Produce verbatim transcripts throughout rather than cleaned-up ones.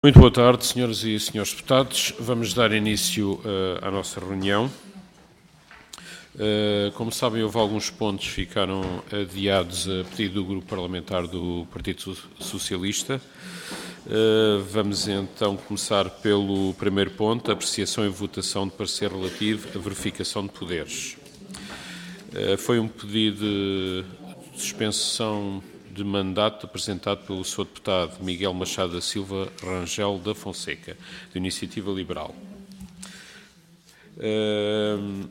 Muito boa tarde, senhoras e senhores deputados. Vamos dar início uh, à nossa reunião. Uh, como sabem, houve alguns pontos que ficaram adiados a pedido do Grupo Parlamentar do Partido Socialista. Uh, vamos então começar pelo primeiro ponto, apreciação e votação de parecer relativo à verificação de poderes. Uh, foi um pedido de suspensão de mandato apresentado pelo senhor deputado Miguel Machado da Silva Rangel da Fonseca, de Iniciativa Liberal. Uh,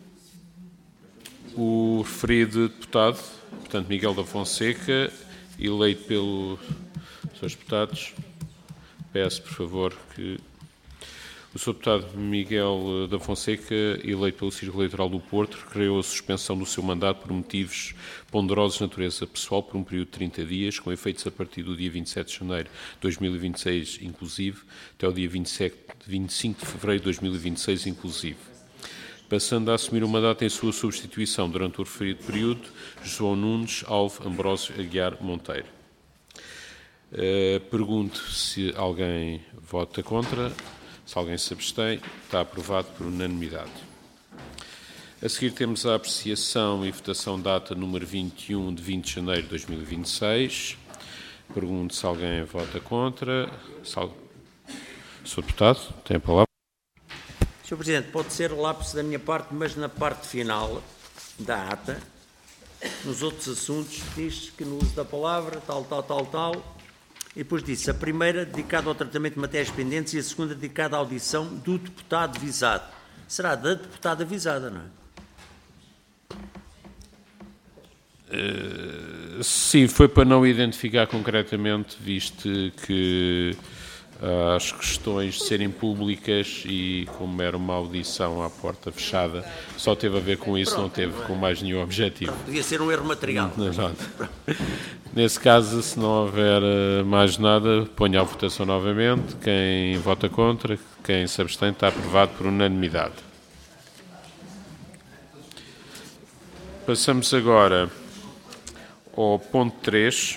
o referido deputado, portanto, Miguel da Fonseca, eleito pelos senhores deputados, peço, por favor, que o senhor deputado Miguel da Fonseca, eleito pelo Círculo Eleitoral do Porto, requereu a suspensão do seu mandato por motivos ponderosos de natureza pessoal por um período de trinta dias, com efeitos a partir do dia vinte e sete de janeiro de dois mil e vinte e seis, inclusive, até o dia vinte e sete, vinte e cinco de fevereiro de dois mil e vinte e seis, inclusive. Passando a assumir o mandato em sua substituição durante o referido período, João Nunes Alves Ambrósio Aguiar Monteiro. Uh, pergunto se alguém vota contra. Se alguém se abstém, está aprovado por unanimidade. A seguir temos a apreciação e votação data número vinte e um de vinte de janeiro de dois mil e vinte e seis. Pergunto se alguém vota contra. senhor Deputado, tem a palavra. senhor Presidente, pode ser lapso da minha parte, mas na parte final da ata, nos outros assuntos, diz que no uso da palavra, tal, tal, tal, tal, e depois disse, a primeira dedicada ao tratamento de matérias pendentes e a segunda dedicada à audição do deputado visado. Será da deputada visada, não é? Uh, sim, foi para não identificar concretamente, visto que uh, as questões de serem públicas e como era uma audição à porta fechada, só teve a ver com isso, Pronto, não teve não é. com mais nenhum objetivo. Pronto, podia ser um erro material. Não, não. Nesse caso, se não houver mais nada, ponho à votação novamente. Quem vota contra, quem se abstém, está aprovado por unanimidade. Passamos agora ao ponto três.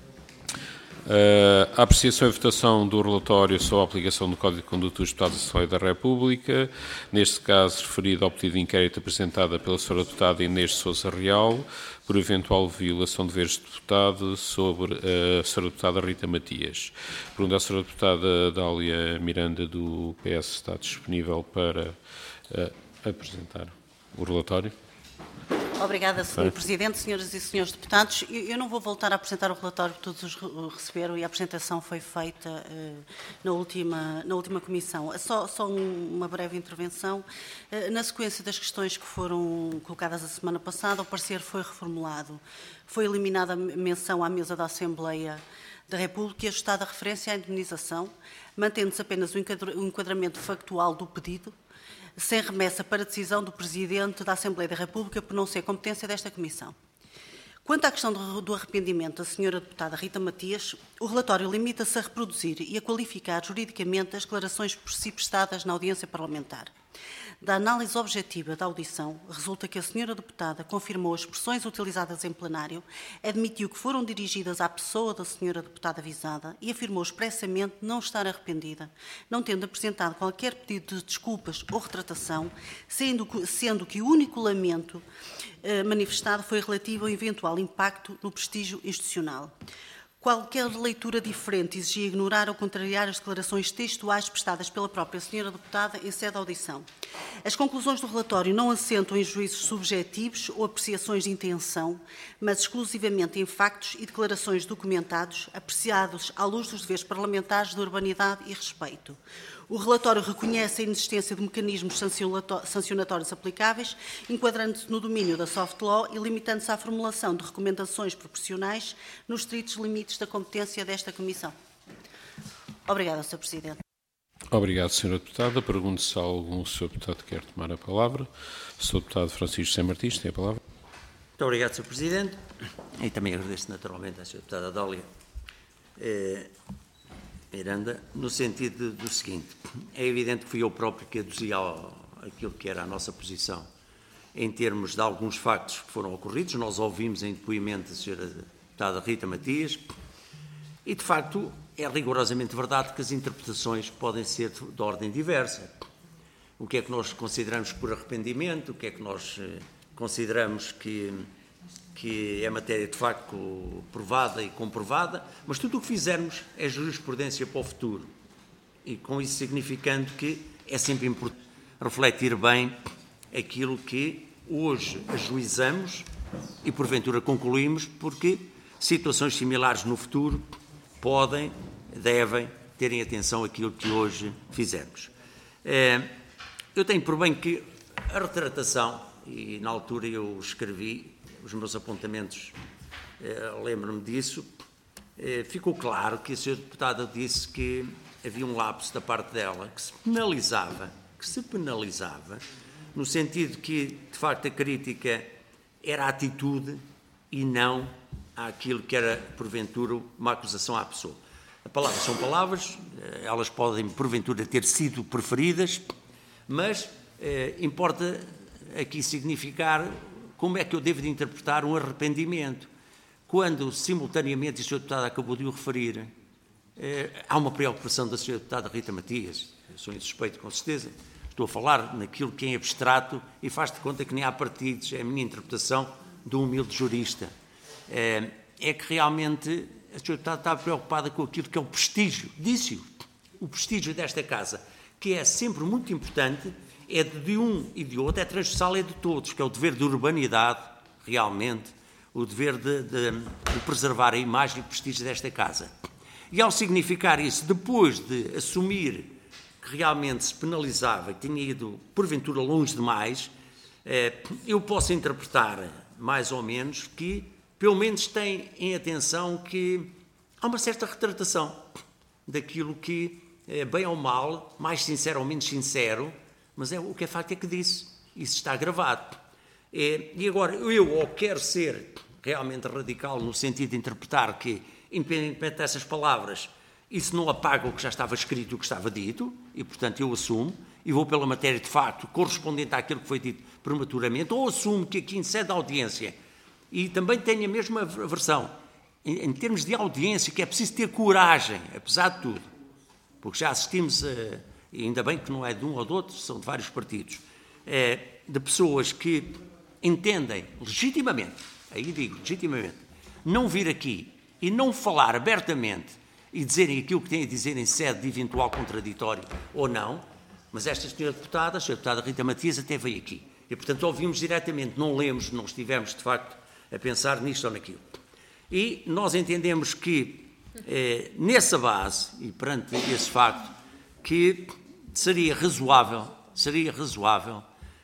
Uh, a apreciação e votação do relatório sobre a aplicação do Código de Conduta dos Deputados da Assembleia da República, neste caso referido ao pedido de inquérito apresentada pela senhora deputada Inês de Sousa Real, por eventual violação de deveres de deputado sobre a senhora deputada Rita Matias. Pergunto à senhora deputada Dália Miranda do P S, está disponível para uh, apresentar o relatório? Obrigada, senhor Presidente, senhoras e senhores deputados. Eu não vou voltar a apresentar o relatório que todos os receberam e a apresentação foi feita uh, na, última, na última comissão. Só, só um, uma breve intervenção. Uh, na sequência das questões que foram colocadas a semana passada, o parecer foi reformulado. Foi eliminada a menção à mesa da Assembleia da República e ajustada a referência à indemnização, mantendo-se apenas o enquadramento factual do pedido, sem remessa para decisão do Presidente da Assembleia da República por não ser competência desta Comissão. Quanto à questão do arrependimento da senhora deputada Rita Matias, o relatório limita-se a reproduzir e a qualificar juridicamente as declarações por si prestadas na audiência parlamentar. Da análise objetiva da audição, resulta que a senhora deputada confirmou as expressões utilizadas em plenário, admitiu que foram dirigidas à pessoa da senhora deputada visada e afirmou expressamente não estar arrependida, não tendo apresentado qualquer pedido de desculpas ou retratação, sendo, sendo que o único lamento eh, manifestado foi relativo ao eventual impacto no prestígio institucional. Qualquer leitura diferente exigia ignorar ou contrariar as declarações textuais prestadas pela própria senhora deputada em sede de audição. As conclusões do relatório não assentam em juízos subjetivos ou apreciações de intenção, mas exclusivamente em factos e declarações documentados, apreciados à luz dos deveres parlamentares de urbanidade e respeito. O relatório reconhece a inexistência de mecanismos sancionatórios aplicáveis, enquadrando-se no domínio da soft law e limitando-se à formulação de recomendações proporcionais nos estritos limites da competência desta Comissão. Obrigada, senhor Presidente. Obrigado, senhora deputada. Pergunto se algum senhor deputado quer tomar a palavra. O senhor deputado Francisco Sem Martins tem a palavra. Muito obrigado, senhor Presidente. E também agradeço naturalmente à senhora deputada Dália eh, Miranda, no sentido do seguinte, é evidente que fui eu próprio que aduzia aquilo que era a nossa posição em termos de alguns factos que foram ocorridos. Nós ouvimos em depoimento da senhora deputada Rita Matias e, de facto, é rigorosamente verdade que as interpretações podem ser de, de ordem diversa. O que é que nós consideramos por arrependimento, o que é que nós eh, consideramos que, que é matéria de facto provada e comprovada, mas tudo o que fizermos é jurisprudência para o futuro. E com isso significando que é sempre importante refletir bem aquilo que hoje ajuizamos e porventura concluímos, porque situações similares no futuro podem, devem terem atenção àquilo que hoje fizemos. Eu tenho por bem que a retratação, e na altura eu escrevi os meus apontamentos, lembro-me disso, ficou claro que a senhora deputada disse que havia um lapso da parte dela, que se penalizava, que se penalizava, no sentido que, de facto, a crítica era a atitude e não àquilo que era, porventura, uma acusação à pessoa. As palavras são palavras, elas podem, porventura, ter sido preferidas, mas eh, importa aqui significar como é que eu devo de interpretar um arrependimento. Quando, simultaneamente, e a senhora deputada acabou de o referir, eh, há uma preocupação da senhora deputada Rita Matias, eu sou insuspeito com certeza, estou a falar naquilo que é em abstrato e faz de conta que nem há partidos, é a minha interpretação de um humilde jurista. É, é que realmente a senhora deputada está preocupada com aquilo que é o prestígio, disse-o, o prestígio desta casa, que é sempre muito importante, é de um e de outro, é transversal, é de todos, que é o dever de urbanidade, realmente, o dever de, de, de preservar a imagem e o prestígio desta casa. E ao significar isso, depois de assumir que realmente se penalizava e tinha ido, porventura, longe demais, eu posso interpretar, mais ou menos, que, pelo menos, tem em atenção que há uma certa retratação daquilo que, bem ou mal, mais sincero ou menos sincero, mas é, o que é facto é que disse, isso está gravado. E agora, eu ou quero ser realmente radical no sentido de interpretar que, independentemente dessas palavras, isso não apaga o que já estava escrito, o que estava dito, e, portanto, eu assumo, e vou pela matéria de facto correspondente àquilo que foi dito prematuramente, ou assumo que aqui em sede de audiência, e também tenho a mesma versão, em, em termos de audiência, que é preciso ter coragem, apesar de tudo, porque já assistimos, a, e ainda bem que não é de um ou de outro, são de vários partidos, é, de pessoas que entendem legitimamente, aí digo legitimamente, não vir aqui e não falar abertamente e dizerem aquilo que têm a dizer em sede de eventual contraditório ou não, mas esta senhora deputada, a senhora deputada Rita Matias, até veio aqui. E, portanto, ouvimos diretamente, não lemos, não estivemos, de facto, a pensar nisto ou naquilo. E nós entendemos que, eh, nessa base, e perante esse facto, que seria razoável, seria razoável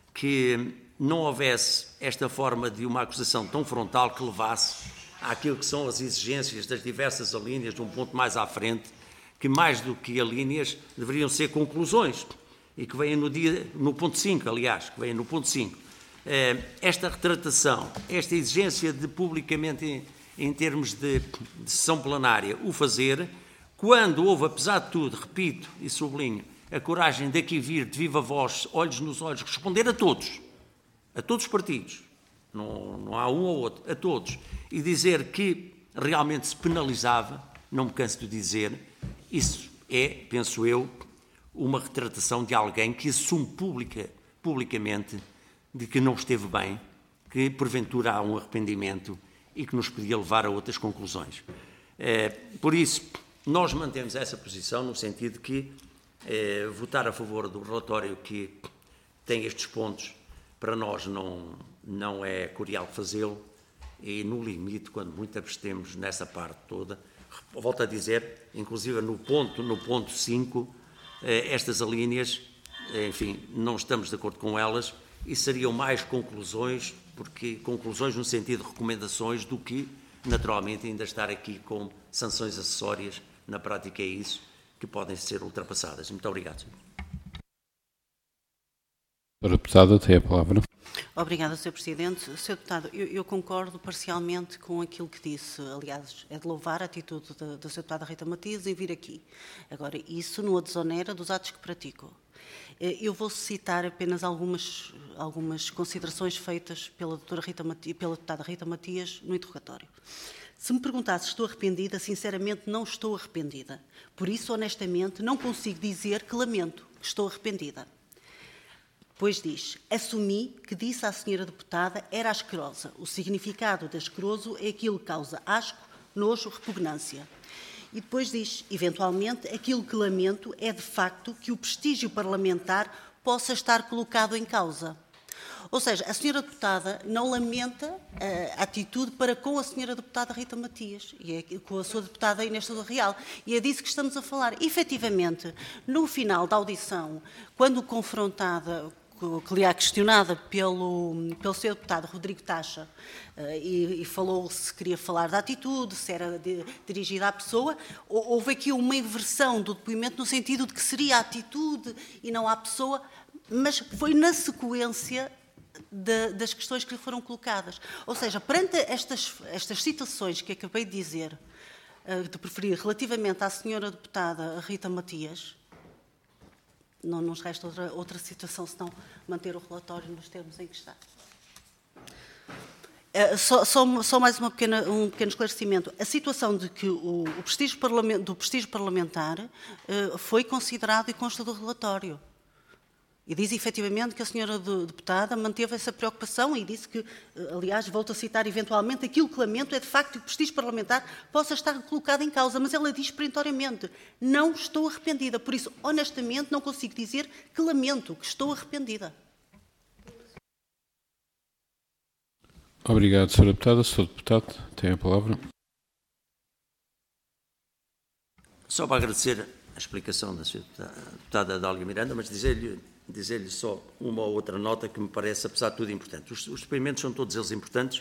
que não houvesse esta forma de uma acusação tão frontal que levasse àquilo que são as exigências das diversas alíneas de um ponto mais à frente, que mais do que alíneas deveriam ser conclusões, e que vêm no, dia, no ponto cinco, aliás, que vêm no ponto cinco. Esta retratação, esta exigência de publicamente, em, em termos de, de sessão plenária, o fazer, quando houve, apesar de tudo, repito e sublinho, a coragem de aqui vir de viva voz, olhos nos olhos, responder a todos, a todos os partidos, não, não há um ou outro, a todos, e dizer que realmente se penalizava, não me canso de dizer, isso é, penso eu, uma retratação de alguém que assume publica, publicamente de que não esteve bem, que porventura há um arrependimento e que nos podia levar a outras conclusões. É, por isso, nós mantemos essa posição no sentido que é, votar a favor do relatório que tem estes pontos, para nós não, não é curial fazê-lo, e no limite, quando muito abstemos nessa parte toda, volto a dizer, inclusive no ponto, no ponto cinco, estas alíneas, enfim, não estamos de acordo com elas e seriam mais conclusões, porque conclusões no sentido de recomendações, do que, naturalmente, ainda estar aqui com sanções acessórias, na prática é isso, que podem ser ultrapassadas. Muito obrigado, senhor. Senhora Deputada, tem a palavra. Obrigada, senhor Presidente. senhor Deputado, eu, eu concordo parcialmente com aquilo que disse. Aliás, é de louvar a atitude da, da senhora Deputada Rita Matias em vir aqui. Agora, isso não a desonera dos atos que pratico. Eu vou citar apenas algumas, algumas considerações feitas pela, doutora Rita Matias, pela deputada Rita Matias no interrogatório. Se me perguntasse se estou arrependida, sinceramente não estou arrependida. Por isso, honestamente, não consigo dizer que lamento, que estou arrependida. Depois diz, assumi que disse à senhora deputada era asquerosa. O significado de asqueroso é aquilo que causa asco, nojo, repugnância. E depois diz, eventualmente, aquilo que lamento é de facto que o prestígio parlamentar possa estar colocado em causa. Ou seja, a senhora deputada não lamenta a atitude para com a senhora deputada Rita Matias e é com a sua deputada Inês Sousa Real. E é disso que estamos a falar. E, efetivamente, no final da audição, quando confrontada, que lhe é questionada pelo, pelo senhor deputado Rodrigo Tacha, e, e falou se queria falar da atitude, se era de, dirigida à pessoa, houve aqui uma inversão do depoimento no sentido de que seria a atitude e não à pessoa, mas foi na sequência de, das questões que lhe foram colocadas. Ou seja, perante estas, estas citações que acabei de dizer, de preferir relativamente à senhora deputada Rita Matias, não nos resta outra, outra situação senão manter o relatório nos termos em que está. Uh, só, só, só mais uma pequena, um pequeno esclarecimento. A situação de que o, o prestígio do prestígio parlamentar uh, foi considerado e consta do relatório. E diz efetivamente que a senhora deputada manteve essa preocupação e disse que, aliás, volto a citar eventualmente, aquilo que lamento é de facto que o prestígio parlamentar possa estar colocado em causa, mas ela diz perentoriamente, não estou arrependida. Por isso, honestamente, não consigo dizer que lamento, que estou arrependida. Obrigado, senhora Deputada. senhor Deputado, tem a palavra. Só para agradecer a explicação da senhora Deputada Dália Miranda, mas dizer-lhe dizer-lhe só uma ou outra nota que me parece, apesar de tudo, importante. Os, os depoimentos são todos eles importantes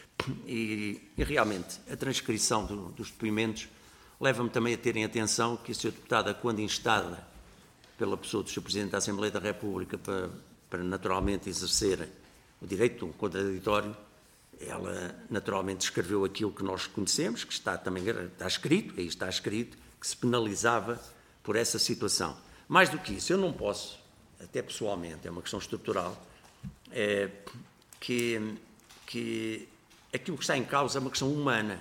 e, e realmente, a transcrição do, dos depoimentos leva-me também a terem atenção que a senhora Deputada, quando instada pela pessoa do senhor Presidente da Assembleia da República para, para naturalmente exercer o direito contraditório, ela naturalmente escreveu aquilo que nós conhecemos, que está também está escrito, aí está escrito, que se penalizava por essa situação. Mais do que isso, eu não posso, até pessoalmente, é uma questão estrutural, é, que, que aquilo que está em causa é uma questão humana.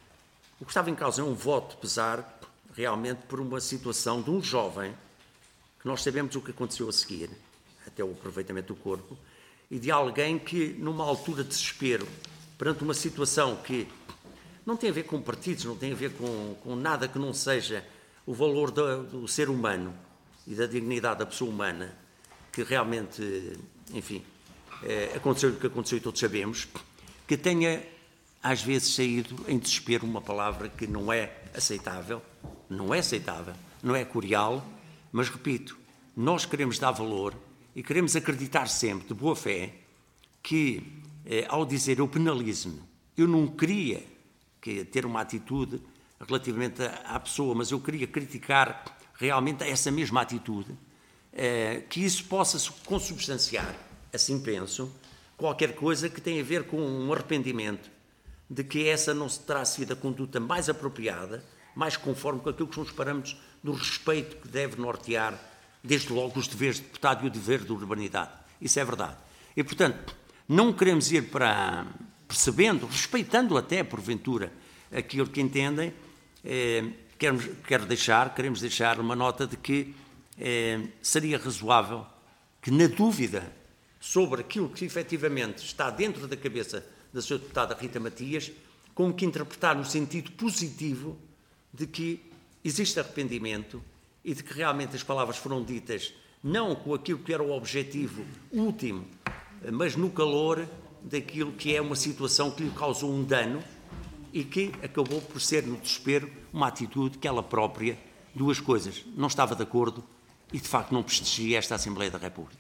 O que estava em causa é um voto de pesar, realmente, por uma situação de um jovem, que nós sabemos o que aconteceu a seguir, até o aproveitamento do corpo, e de alguém que, numa altura de desespero, perante uma situação que não tem a ver com partidos, não tem a ver com, com nada que não seja o valor do, do ser humano e da dignidade da pessoa humana, que realmente, enfim, é, aconteceu o que aconteceu e todos sabemos, que tenha, às vezes, saído em desespero uma palavra que não é aceitável, não é aceitável, não é cordial, mas, repito, nós queremos dar valor e queremos acreditar sempre, de boa fé, que, eh, ao dizer eu penalizo-me, eu não queria que, ter uma atitude relativamente à, à pessoa, mas eu queria criticar realmente essa mesma atitude, eh, que isso possa consubstanciar, assim penso, qualquer coisa que tenha a ver com um arrependimento de que essa não terá sido a conduta mais apropriada, mais conforme com aquilo que são os parâmetros do respeito que deve nortear, desde logo, os deveres de deputado e o dever de urbanidade. Isso é verdade. E, portanto, não queremos ir para, percebendo, respeitando até, porventura, aquilo que entendem, eh, queremos, quero deixar, queremos deixar uma nota de que eh, seria razoável que, na dúvida sobre aquilo que efetivamente está dentro da cabeça da senhora deputada Rita Matias, como que interpretar no sentido positivo de que existe arrependimento e de que realmente as palavras foram ditas não com aquilo que era o objetivo último, mas no calor daquilo que é uma situação que lhe causou um dano e que acabou por ser, no desespero, uma atitude que ela própria, duas coisas, não estava de acordo e, de facto, não prestigia esta Assembleia da República.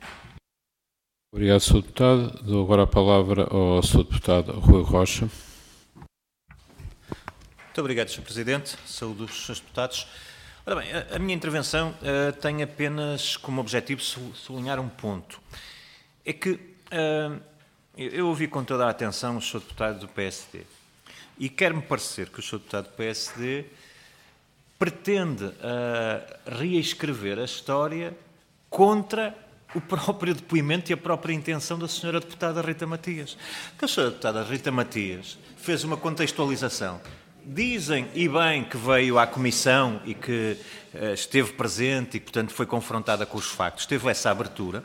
Obrigado, senhor Deputado. Dou agora a palavra ao senhor Deputado Rui Rocha. Muito obrigado, senhor Presidente. Saúdo os senhores deputados. Ora bem, a, a minha intervenção uh, tem apenas como objetivo sublinhar um ponto. É que uh, eu ouvi com toda a atenção o senhor Deputado do P S D e quer-me parecer que o senhor Deputado do P S D pretende uh, reescrever a história contra o próprio depoimento e a própria intenção da senhora deputada Rita Matias. Que a senhora deputada Rita Matias fez uma contextualização. Dizem, e bem, que veio à comissão e que uh, esteve presente e, portanto, foi confrontada com os factos. Teve essa abertura.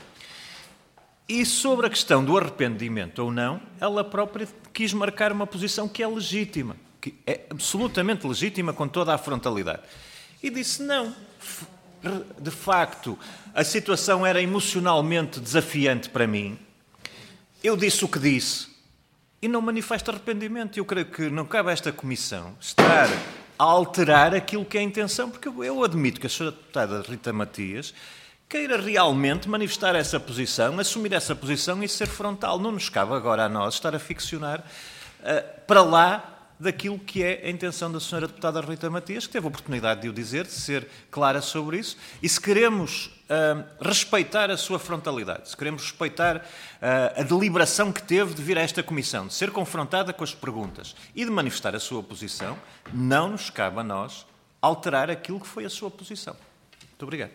E sobre a questão do arrependimento ou não, ela própria quis marcar uma posição que é legítima, que é absolutamente legítima com toda a frontalidade. E disse não. De facto, a situação era emocionalmente desafiante para mim. Eu disse o que disse e não manifesto arrependimento. Eu creio que não cabe a esta comissão estar a alterar aquilo que é a intenção, porque eu admito que a senhora deputada Rita Matias queira realmente manifestar essa posição, assumir essa posição e ser frontal. Não nos cabe agora a nós estar a ficcionar uh, para lá daquilo que é a intenção da senhora deputada Rita Matias, que teve a oportunidade de o dizer, de ser clara sobre isso, e se queremos uh, respeitar a sua frontalidade, se queremos respeitar uh, a deliberação que teve de vir a esta comissão, de ser confrontada com as perguntas e de manifestar a sua posição, não nos cabe a nós alterar aquilo que foi a sua posição. Muito obrigado.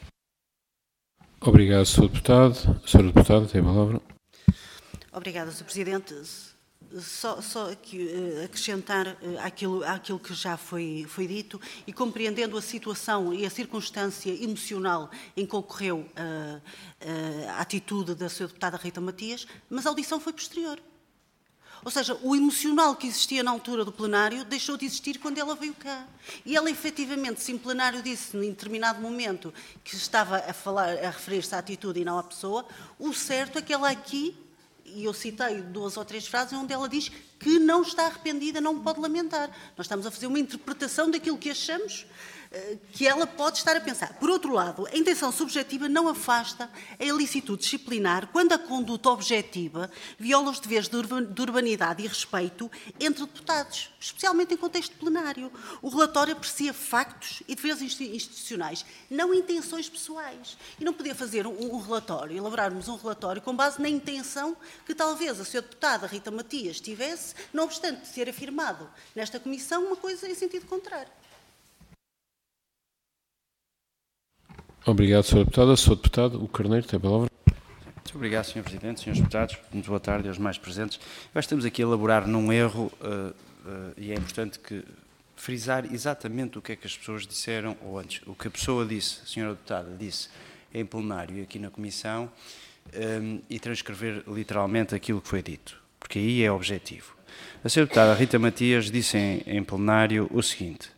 Obrigado, senhor Deputado. senhora Deputada, tem a palavra. Obrigada, senhor Presidente. Só, só aqui, uh, acrescentar uh, àquilo, àquilo que já foi, foi dito e compreendendo a situação e a circunstância emocional em que ocorreu uh, uh, a atitude da senhora deputada Rita Matias, mas a audição foi posterior. Ou seja, o emocional que existia na altura do plenário deixou de existir quando ela veio cá. E ela, efetivamente, se em plenário disse, em determinado momento, que estava a falar, a referir-se à atitude e não à pessoa, o certo é que ela aqui, e eu citei duas ou três frases onde ela diz que não está arrependida, não pode lamentar. Nós estamos a fazer uma interpretação daquilo que achamos que ela pode estar a pensar. Por outro lado, a intenção subjetiva não afasta a ilicitude disciplinar quando a conduta objetiva viola os deveres de urbanidade e respeito entre deputados, especialmente em contexto plenário. O relatório aprecia factos e deveres institucionais, não intenções pessoais. E não podia fazer um, um relatório, elaborarmos um relatório com base na intenção que talvez a senhora deputada Rita Matias tivesse, não obstante ser afirmado nesta comissão uma coisa em sentido contrário. Obrigado, senhora Deputada. senhor Deputado, o Carneiro tem a palavra. Muito obrigado, senhor Presidente, senhores Deputados. Muito boa tarde aos mais presentes. Nós estamos aqui a elaborar num erro uh, uh, e é importante que frisar exatamente o que é que as pessoas disseram, ou antes, o que a pessoa disse, a senhora Deputada disse em plenário e aqui na Comissão, um, e transcrever literalmente aquilo que foi dito, porque aí é objetivo. A senhora Deputada Rita Matias disse em, em plenário o seguinte...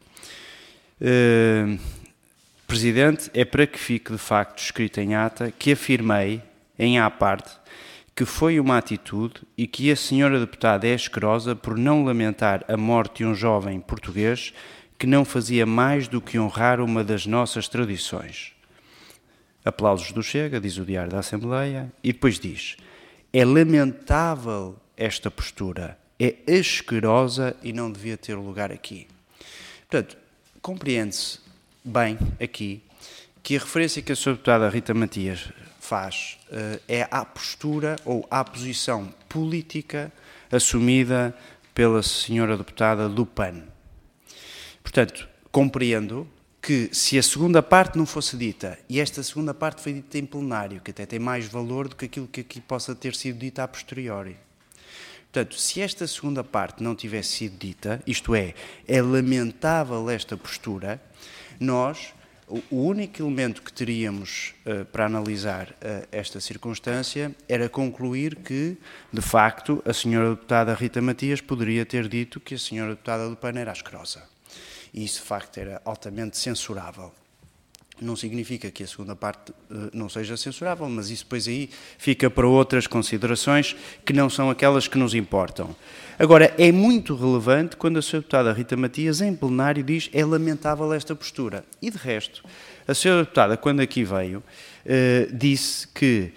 Uh, Presidente, é para que fique de facto escrito em ata que afirmei, em à parte, que foi uma atitude e que a senhora deputada é asquerosa por não lamentar a morte de um jovem português que não fazia mais do que honrar uma das nossas tradições. Aplausos do Chega, diz o Diário da Assembleia, e depois diz, é lamentável esta postura, é asquerosa e não devia ter lugar aqui. Portanto, compreende-se bem aqui que a referência que a senhora deputada Rita Matias faz uh, é à postura ou à posição política assumida pela senhora deputada do P A N. Portanto, compreendo que se a segunda parte não fosse dita, e esta segunda parte foi dita em plenário, que até tem mais valor do que aquilo que aqui possa ter sido dito a posteriori. Portanto, se esta segunda parte não tivesse sido dita, isto é, é lamentável esta postura, nós, o único elemento que teríamos uh, para analisar uh, esta circunstância era concluir que, de facto, a senhora deputada Rita Matias poderia ter dito que a senhora deputada do P A N era asquerosa. E isso, de facto, era altamente censurável. Não significa que a segunda parte uh, não seja censurável, mas isso depois aí fica para outras considerações que não são aquelas que nos importam. Agora, é muito relevante quando a senhora deputada Rita Matias, em plenário, diz é lamentável esta postura. E, de resto, a senhora deputada, quando aqui veio, uh, disse que,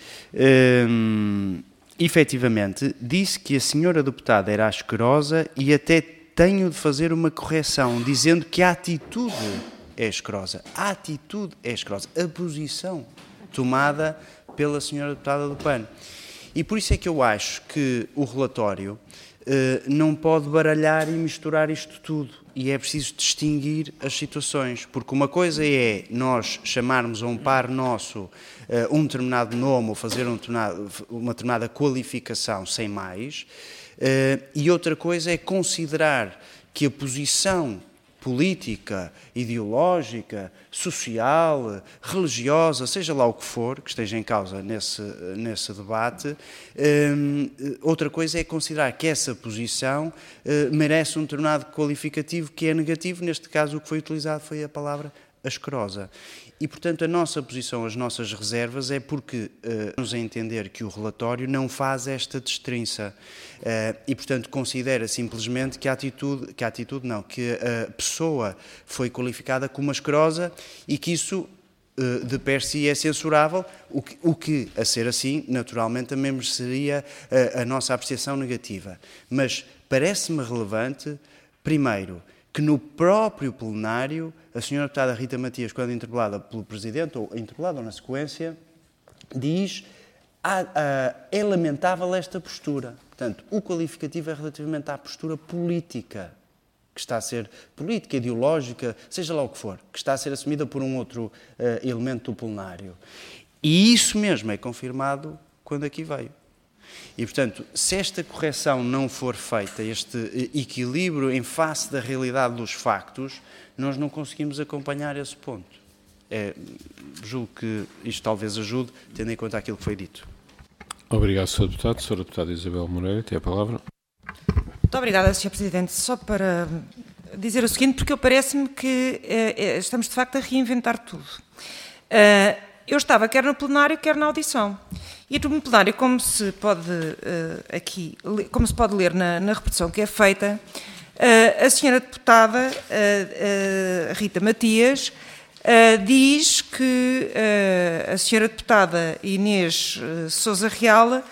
uh, efetivamente, disse que a senhora deputada era asquerosa e até tenho de fazer uma correção, dizendo que a atitude é asquerosa. A atitude é asquerosa. A posição tomada pela senhora deputada do P A N. E por isso é que eu acho que o relatório não pode baralhar e misturar isto tudo. E é preciso distinguir as situações, porque uma coisa é nós chamarmos a um par nosso um determinado nome ou fazer um determinado, uma determinada qualificação sem mais, e outra coisa é considerar que a posição política, ideológica, social, religiosa, seja lá o que for, que esteja em causa nesse, nesse debate, um, outra coisa é considerar que essa posição uh, merece um determinado qualificativo que é negativo. Neste caso, o que foi utilizado foi a palavra asquerosa. E, portanto, a nossa posição, as nossas reservas, é porque uh, nos a entender que o relatório não faz esta destrinça uh, e, portanto, considera simplesmente que a atitude, que a atitude não, que a pessoa foi qualificada como asquerosa e que isso, uh, de per si, é censurável, o que, o que, a ser assim, naturalmente, também mereceria uh, a nossa apreciação negativa. Mas parece-me relevante, primeiro, que no próprio plenário, a senhora deputada Rita Matias, quando interpelada pelo Presidente, ou interpelada ou na sequência, diz ah, ah, é lamentável esta postura. Portanto, o qualificativo é relativamente à postura política, que está a ser política, ideológica, seja lá o que for, que está a ser assumida por um outro uh, elemento do plenário. E isso mesmo é confirmado quando aqui veio. E, portanto, se esta correção não for feita, este equilíbrio em face da realidade dos factos, nós não conseguimos acompanhar esse ponto. É, julgo que isto talvez ajude, tendo em conta aquilo que foi dito. Obrigado, senhor Deputado. senhora Deputada Isabel Moreira, tem a palavra. Muito obrigada, senhor Presidente. Só para dizer o seguinte, porque parece-me que eh, estamos, de facto, a reinventar tudo. Uh, eu estava quer no plenário, quer na audição. E no plenário, como se pode, uh, aqui, como se pode ler na, na repetição que é feita, uh, a senhora deputada uh, uh, Rita Matias uh, diz que uh, a senhora deputada Inês uh, Sousa Real uh,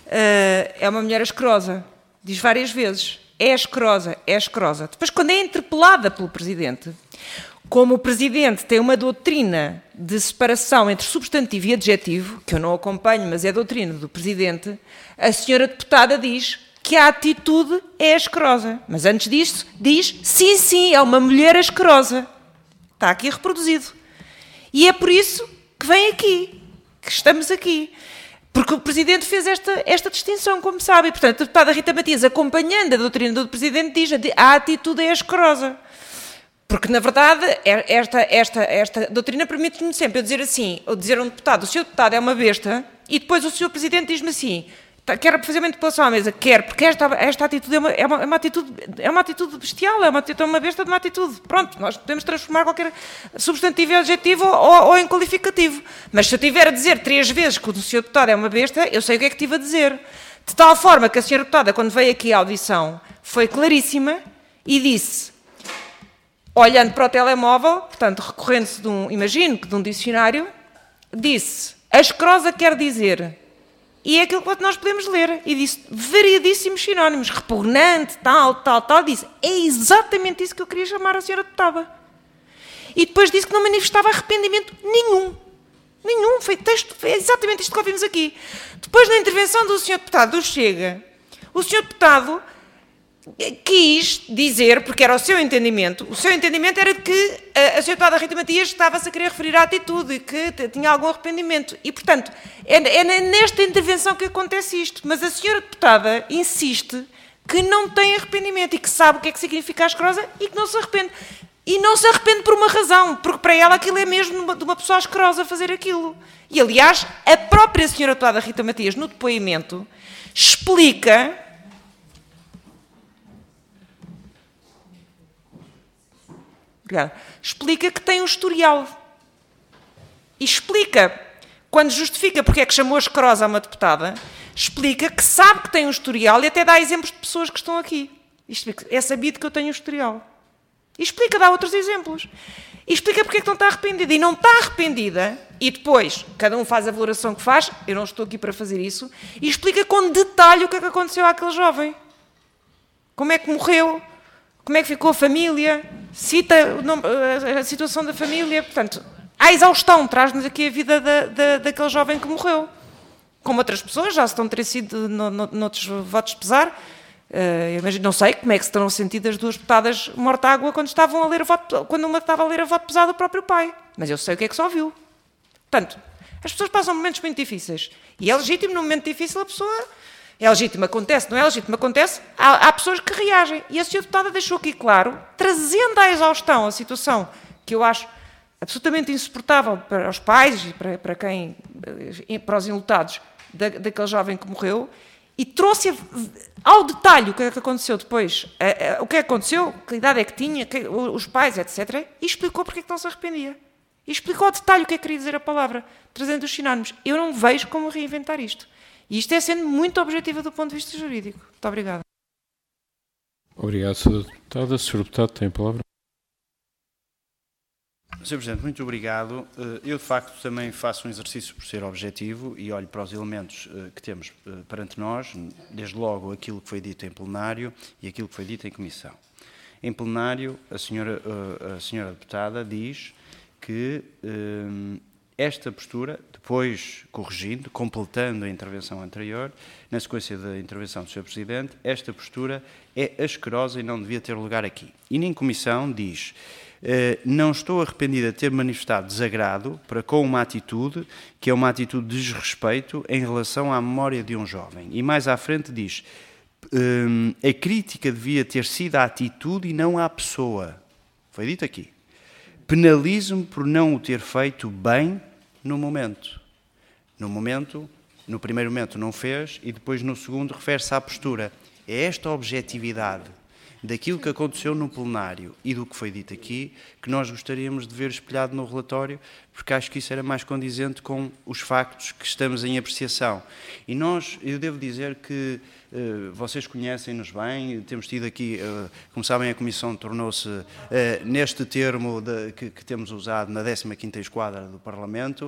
é uma mulher asquerosa. Diz várias vezes, é asquerosa, é asquerosa. Depois, quando é interpelada pelo Presidente, como o Presidente tem uma doutrina de separação entre substantivo e adjetivo, que eu não acompanho, mas é a doutrina do Presidente, a senhora deputada diz que a atitude é asquerosa. Mas antes disso, diz, sim, sim, é uma mulher asquerosa. Está aqui reproduzido. E é por isso que vem aqui, que estamos aqui. Porque o Presidente fez esta, esta distinção, como sabe. E, portanto, a deputada Rita Matias, acompanhando a doutrina do Presidente, diz que a atitude é asquerosa. Porque, na verdade, esta, esta, esta doutrina permite-me sempre eu dizer assim, ou dizer a um deputado, o senhor deputado é uma besta, e depois o senhor Presidente diz-me assim, quer fazer uma interpelação à mesa? Quer, porque esta, esta atitude, é uma, é, uma, é, uma atitude é uma atitude bestial, é uma, é uma besta de uma atitude. Pronto, nós podemos transformar qualquer substantivo em adjetivo ou, ou em qualificativo. Mas se eu tiver a dizer três vezes que o senhor deputado é uma besta, eu sei o que é que tive a dizer. De tal forma que a senhora deputada, quando veio aqui à audição, foi claríssima e disse... Olhando para o telemóvel, portanto, recorrendo-se de um, imagino que de um dicionário, disse, asquerosa quer dizer, e é aquilo que nós podemos ler, e disse variadíssimos sinónimos, repugnante, tal, tal, tal, disse, é exatamente isso que eu queria chamar a senhora deputada. E depois disse que não manifestava arrependimento nenhum, nenhum, foi texto, foi exatamente isto que ouvimos aqui. Depois, na intervenção do senhor deputado do Chega, o senhor deputado quis dizer, porque era o seu entendimento, o seu entendimento era que a, a senhora deputada Rita Matias estava-se a querer referir à atitude e que tinha algum arrependimento. E, portanto, é, é nesta intervenção que acontece isto. Mas a senhora deputada insiste que não tem arrependimento e que sabe o que é que significa a asquerosa e que não se arrepende. E não se arrepende por uma razão, porque para ela aquilo é mesmo de uma pessoa asquerosa fazer aquilo. E, aliás, a própria senhora deputada Rita Matias, no depoimento, explica... Obrigada. Explica que tem um historial. E explica, quando justifica porque é que chamou asquerosa a uma deputada, explica que sabe que tem um historial e até dá exemplos de pessoas que estão aqui. Isto é sabido que eu tenho um historial. E explica, dá outros exemplos. E explica porque é que não está arrependida. E não está arrependida, e depois, cada um faz a valoração que faz, eu não estou aqui para fazer isso, e explica com detalhe o que é que aconteceu àquele jovem. Como é que morreu, como é que ficou a família, cita a situação da família, portanto, à exaustão, traz-nos aqui a vida da, da, daquele jovem que morreu. Como outras pessoas, já se estão ter sido no, no, noutros votos de pesar, Uh, imagino, não sei como é que se terão sentido as duas deputadas Mortágua quando, estavam a ler a voto, quando uma estava a ler a voto pesado do próprio pai. Mas eu sei o que é que se ouviu. Portanto, as pessoas passam momentos muito difíceis. E é legítimo, num momento difícil, a pessoa... É legítimo, acontece, não é legítimo, acontece. Há, há pessoas que reagem. E a senhora deputada deixou aqui claro, trazendo à exaustão a situação que eu acho absolutamente insuportável para os pais e para, para quem... para os enlutados da, daquele jovem que morreu, e trouxe ao detalhe o que é que aconteceu depois, a, a, o que é que aconteceu, que idade é que tinha, que, os pais, etcétera, e explicou porque é que não se arrependia. E explicou ao detalhe o que é que queria dizer a palavra, trazendo os sinónimos. Eu não vejo como reinventar isto. E isto é sendo muito objetiva do ponto de vista jurídico. Muito obrigada. Obrigado, senhora Deputada. senhor Deputado, tem a palavra. senhor Presidente, muito obrigado. Eu, de facto, também faço um exercício por ser objetivo e olho para os elementos que temos perante nós, desde logo aquilo que foi dito em plenário e aquilo que foi dito em comissão. Em plenário, a senhora, a senhora Deputada diz que hum, esta postura, depois corrigindo, completando a intervenção anterior, na sequência da intervenção do senhor Presidente, esta postura é asquerosa e não devia ter lugar aqui. E em comissão diz... Uh, não estou arrependida de ter manifestado desagrado para com uma atitude que é uma atitude de desrespeito em relação à memória de um jovem. E mais à frente diz, um, a crítica devia ter sido à atitude e não à pessoa. Foi dito aqui. Penalizo-me por não o ter feito bem no momento. No momento, no primeiro momento não fez e depois no segundo refere-se à postura. É esta objetividade daquilo que aconteceu no plenário e do que foi dito aqui, que nós gostaríamos de ver espelhado no relatório, porque acho que isso era mais condizente com os factos que estamos em apreciação. E nós, eu devo dizer que uh, vocês conhecem-nos bem, temos tido aqui, uh, como sabem, a Comissão tornou-se uh, neste termo de, que, que temos usado na décima quinta Esquadra do Parlamento,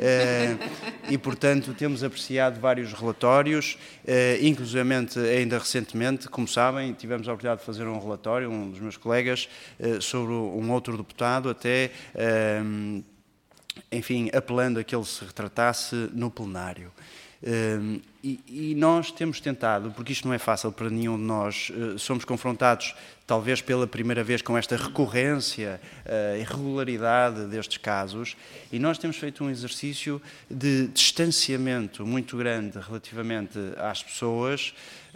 uh, e, portanto, temos apreciado vários relatórios, uh, inclusivamente, ainda recentemente, como sabem, tivemos a oportunidade de fazer um relatório, um dos meus colegas, uh, sobre um outro deputado, até... Uh, enfim, apelando a que ele se retratasse no plenário. Um, e, e nós temos tentado, porque isto não é fácil para nenhum de nós, uh, somos confrontados talvez pela primeira vez com esta recorrência, uh, irregularidade destes casos, e nós temos feito um exercício de distanciamento muito grande relativamente às pessoas,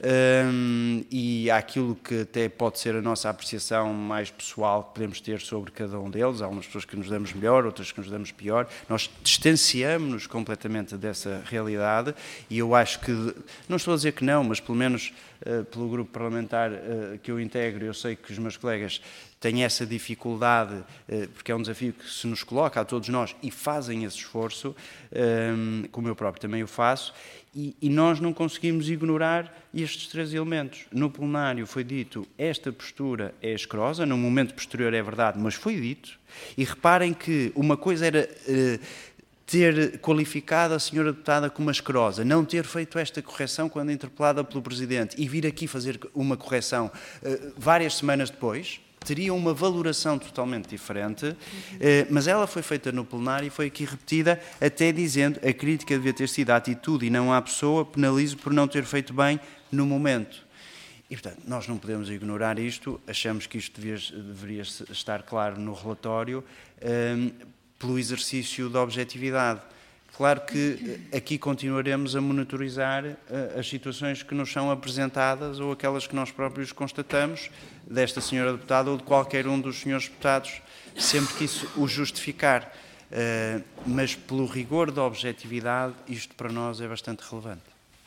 Um, e àquilo que até pode ser a nossa apreciação mais pessoal que podemos ter sobre cada um deles. Há umas pessoas que nos damos melhor, outras que nos damos pior. Nós distanciamos-nos completamente dessa realidade e eu acho que, não estou a dizer que não, mas pelo menos uh, pelo grupo parlamentar uh, que eu integro, eu sei que os meus colegas têm essa dificuldade, uh, porque é um desafio que se nos coloca a todos nós e fazem esse esforço, um, como eu próprio também o faço, e, e nós não conseguimos ignorar estes três elementos. No plenário foi dito, esta postura é asquerosa, no momento posterior é verdade, mas foi dito, e reparem que uma coisa era uh, ter qualificado a senhora deputada como asquerosa, não ter feito esta correção quando interpelada pelo Presidente e vir aqui fazer uma correção uh, várias semanas depois, teria uma valoração totalmente diferente, mas ela foi feita no plenário e foi aqui repetida, até dizendo a crítica devia ter sido à atitude e não à pessoa, penalizo por não ter feito bem no momento. E, portanto, nós não podemos ignorar isto, achamos que isto devia, deveria estar claro no relatório, um, pelo exercício da objetividade. Claro que aqui continuaremos a monitorizar uh, as situações que nos são apresentadas ou aquelas que nós próprios constatamos, desta senhora deputada ou de qualquer um dos senhores deputados, sempre que isso o justificar. Uh, mas pelo rigor da objetividade, isto para nós é bastante relevante.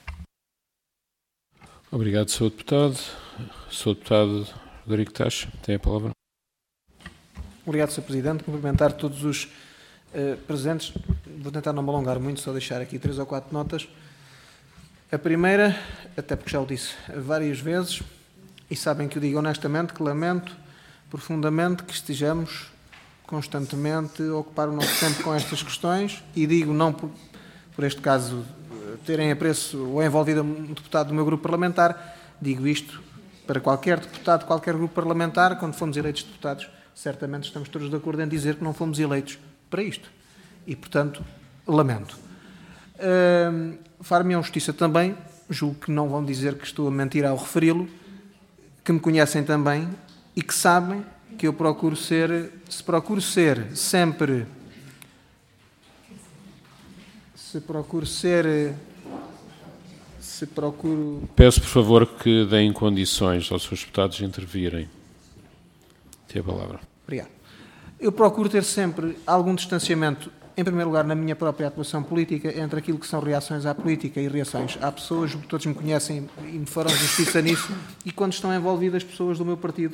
Obrigado, senhor Deputado. senhor Deputado Rodrigo Tacho, tem a palavra. Obrigado, senhor Presidente. Cumprimentar todos os uh, presentes. Vou tentar não me alongar muito, só deixar aqui três ou quatro notas. A primeira, até porque já o disse várias vezes, e sabem que eu digo honestamente, que lamento profundamente que estejamos constantemente a ocupar o nosso tempo com estas questões, e digo não por, por este caso terem apreço ou envolvido um deputado do meu grupo parlamentar, digo isto para qualquer deputado de qualquer grupo parlamentar, quando fomos eleitos deputados, certamente estamos todos de acordo em dizer que não fomos eleitos para isto. E, portanto, lamento. Uh, Far-me a justiça também, julgo que não vão dizer que estou a mentir ao referi-lo, que me conhecem também e que sabem que eu procuro ser, se procuro ser sempre, se procuro ser, se procuro... Peço, por favor, que deem condições aos seus deputados de intervirem. Tem a palavra. Obrigado. Eu procuro ter sempre algum distanciamento, em primeiro lugar, na minha própria atuação política, entre aquilo que são reações à política e reações à pessoas. Todos me conhecem e me farão justiça nisso. E quando estão envolvidas pessoas do meu partido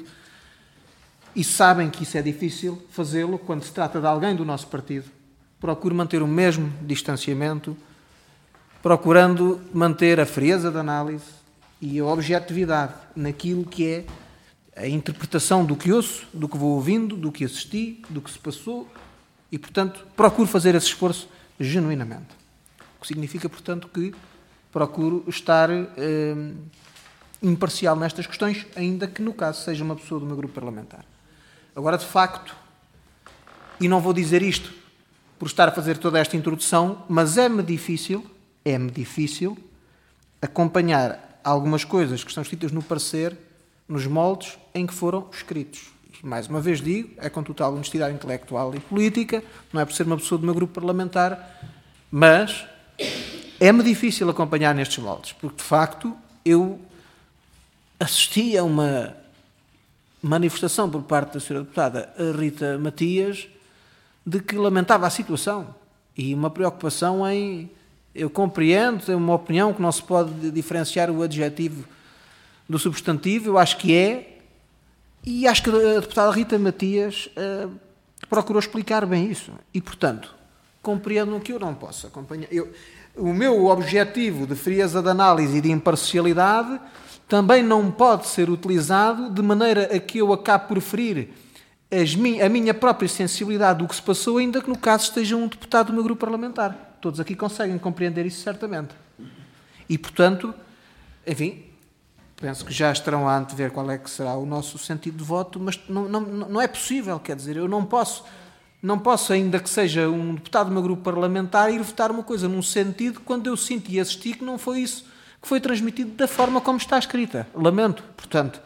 e sabem que isso é difícil fazê-lo, quando se trata de alguém do nosso partido, procuro manter o mesmo distanciamento, procurando manter a frieza de análise e a objetividade naquilo que é a interpretação do que ouço, do que vou ouvindo, do que assisti, do que se passou e, portanto, procuro fazer esse esforço genuinamente. O que significa, portanto, que procuro estar eh, imparcial nestas questões, ainda que, no caso, seja uma pessoa do meu grupo parlamentar. Agora, de facto, e não vou dizer isto por estar a fazer toda esta introdução, mas é-me difícil, é-me difícil acompanhar algumas coisas que estão escritas no parecer, nos moldes em que foram escritos. E, mais uma vez digo, é com total honestidade intelectual e política, não é por ser uma pessoa do meu grupo parlamentar, mas é-me difícil acompanhar nestes moldes, porque, de facto, eu assisti a uma manifestação por parte da senhora deputada Rita Matias de que lamentava a situação e uma preocupação em... Eu compreendo, é uma opinião que não se pode diferenciar o adjetivo do substantivo, eu acho que é, e acho que a deputada Rita Matias uh, procurou explicar bem isso. E, portanto, compreendam que eu não posso acompanhar. Eu, o meu objetivo de frieza de análise e de imparcialidade também não pode ser utilizado de maneira a que eu acabe por ferir as mi- a minha própria sensibilidade do que se passou, ainda que no caso esteja um deputado do meu grupo parlamentar. Todos aqui conseguem compreender isso certamente. E, portanto, enfim, penso que já estarão a antever qual é que será o nosso sentido de voto, mas não, não, não é possível, quer dizer, eu não posso, não posso, ainda que seja um deputado do meu grupo parlamentar, ir votar uma coisa num sentido quando eu sinto e assisti que não foi isso que foi transmitido da forma como está escrita. Lamento, portanto,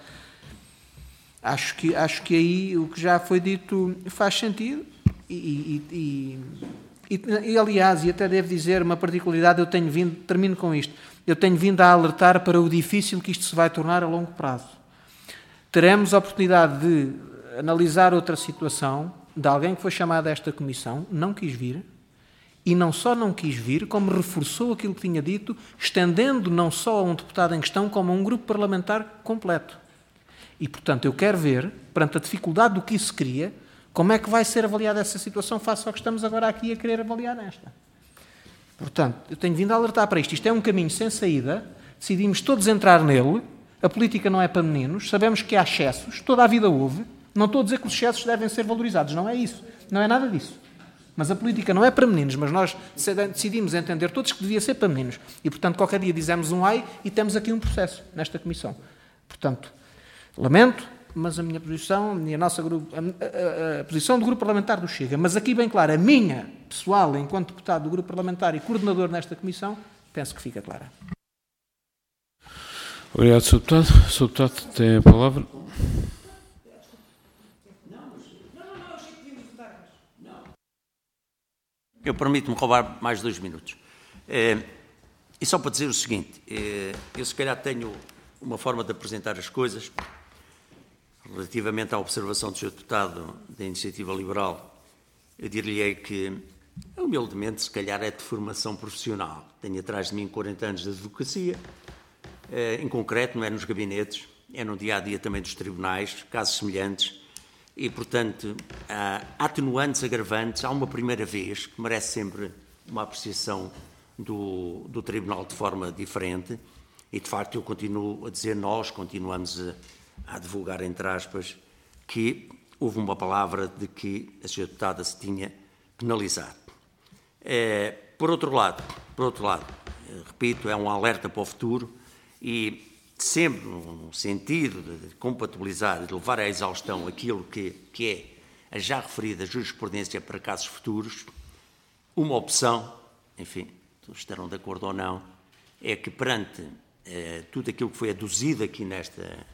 acho que, acho que aí o que já foi dito faz sentido e, e, e, e, e aliás, e até devo dizer uma particularidade, eu tenho vindo, termino com isto, eu tenho vindo a alertar para o difícil que isto se vai tornar a longo prazo. Teremos a oportunidade de analisar outra situação de alguém que foi chamado a esta comissão, não quis vir, e não só não quis vir, como reforçou aquilo que tinha dito, estendendo não só a um deputado em questão, como a um grupo parlamentar completo. E, portanto, eu quero ver, perante a dificuldade do que isso cria, como é que vai ser avaliada essa situação face ao que estamos agora aqui a querer avaliar nesta. Portanto, eu tenho vindo a alertar para isto. Isto é um caminho sem saída, decidimos todos entrar nele, a política não é para meninos, sabemos que há excessos, toda a vida houve, não estou a dizer que os excessos devem ser valorizados, não é isso, não é nada disso. Mas a política não é para meninos, mas nós decidimos entender todos que devia ser para meninos. E, portanto, qualquer dia dizemos um ai e temos aqui um processo nesta comissão. Portanto, lamento, mas a minha posição, a, nossa grupo, a, a, a posição do grupo parlamentar do Chega, mas aqui bem claro, a minha pessoal, enquanto deputado do grupo parlamentar e coordenador nesta comissão, penso que fica clara. Obrigado, senhor Deputado. senhor Deputado, tem a palavra. Eu permito-me roubar mais dois minutos. É, e só para dizer o seguinte, é, eu se calhar tenho uma forma de apresentar as coisas relativamente à observação do senhor Deputado da Iniciativa Liberal. Eu diria que, humildemente, se calhar é de formação profissional. Tenho atrás de mim quarenta anos de advocacia, é, em concreto, não é nos gabinetes, é no dia-a-dia também dos tribunais, casos semelhantes. E, portanto, há atenuantes, agravantes, há uma primeira vez que merece sempre uma apreciação do, do Tribunal de forma diferente e, de facto, eu continuo a dizer, nós continuamos a, a advogar, entre aspas, que houve uma palavra de que a senhora deputada se tinha penalizado. É, por outro lado, por outro lado, repito, é um alerta para o futuro e sempre no sentido de compatibilizar e de levar à exaustão aquilo que, que é a já referida jurisprudência para casos futuros, uma opção, enfim, estarão de acordo ou não, é que perante eh, tudo aquilo que foi aduzido aqui nesta,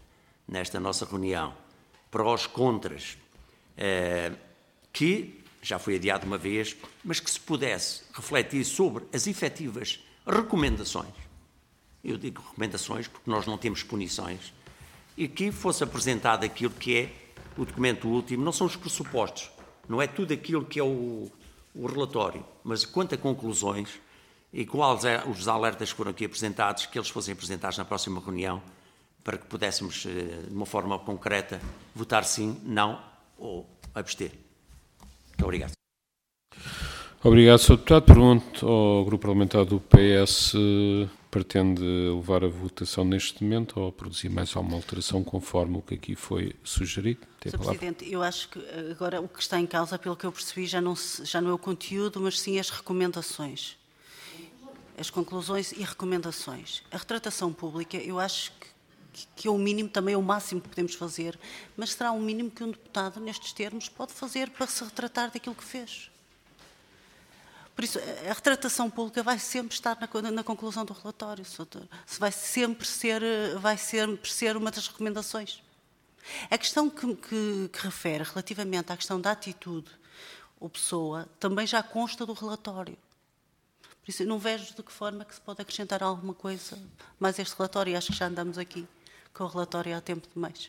nesta nossa reunião, prós, contras, eh, que já foi adiado uma vez, mas que se pudesse refletir sobre as efetivas recomendações, eu digo recomendações porque nós não temos punições, e que fosse apresentado aquilo que é o documento último, não são os pressupostos, não é tudo aquilo que é o, o relatório, mas quanto a conclusões e quais os alertas que foram aqui apresentados, que eles fossem apresentados na próxima reunião, para que pudéssemos, de uma forma concreta, votar sim, não ou abster. Muito obrigado. Obrigado, senhor Deputado. Pergunto ao Grupo Parlamentar do P S se pretende levar a votação neste momento ou produzir mais alguma alteração conforme o que aqui foi sugerido. senhor Presidente, eu acho que agora o que está em causa, pelo que eu percebi, já não, se, já não é o conteúdo, mas sim as recomendações. As conclusões e recomendações. A retratação pública, eu acho que, que é o mínimo, também é o máximo que podemos fazer, mas será o mínimo que um deputado, nestes termos, pode fazer para se retratar daquilo que fez. Por isso, a retratação pública vai sempre estar na, na conclusão do relatório, se vai sempre ser, vai sempre ser uma das recomendações. A questão que, que, que refere relativamente à questão da atitude ou pessoa também já consta do relatório. Por isso, eu não vejo de que forma que se pode acrescentar alguma coisa mais a este relatório, e acho que já andamos aqui com o relatório há tempo demais.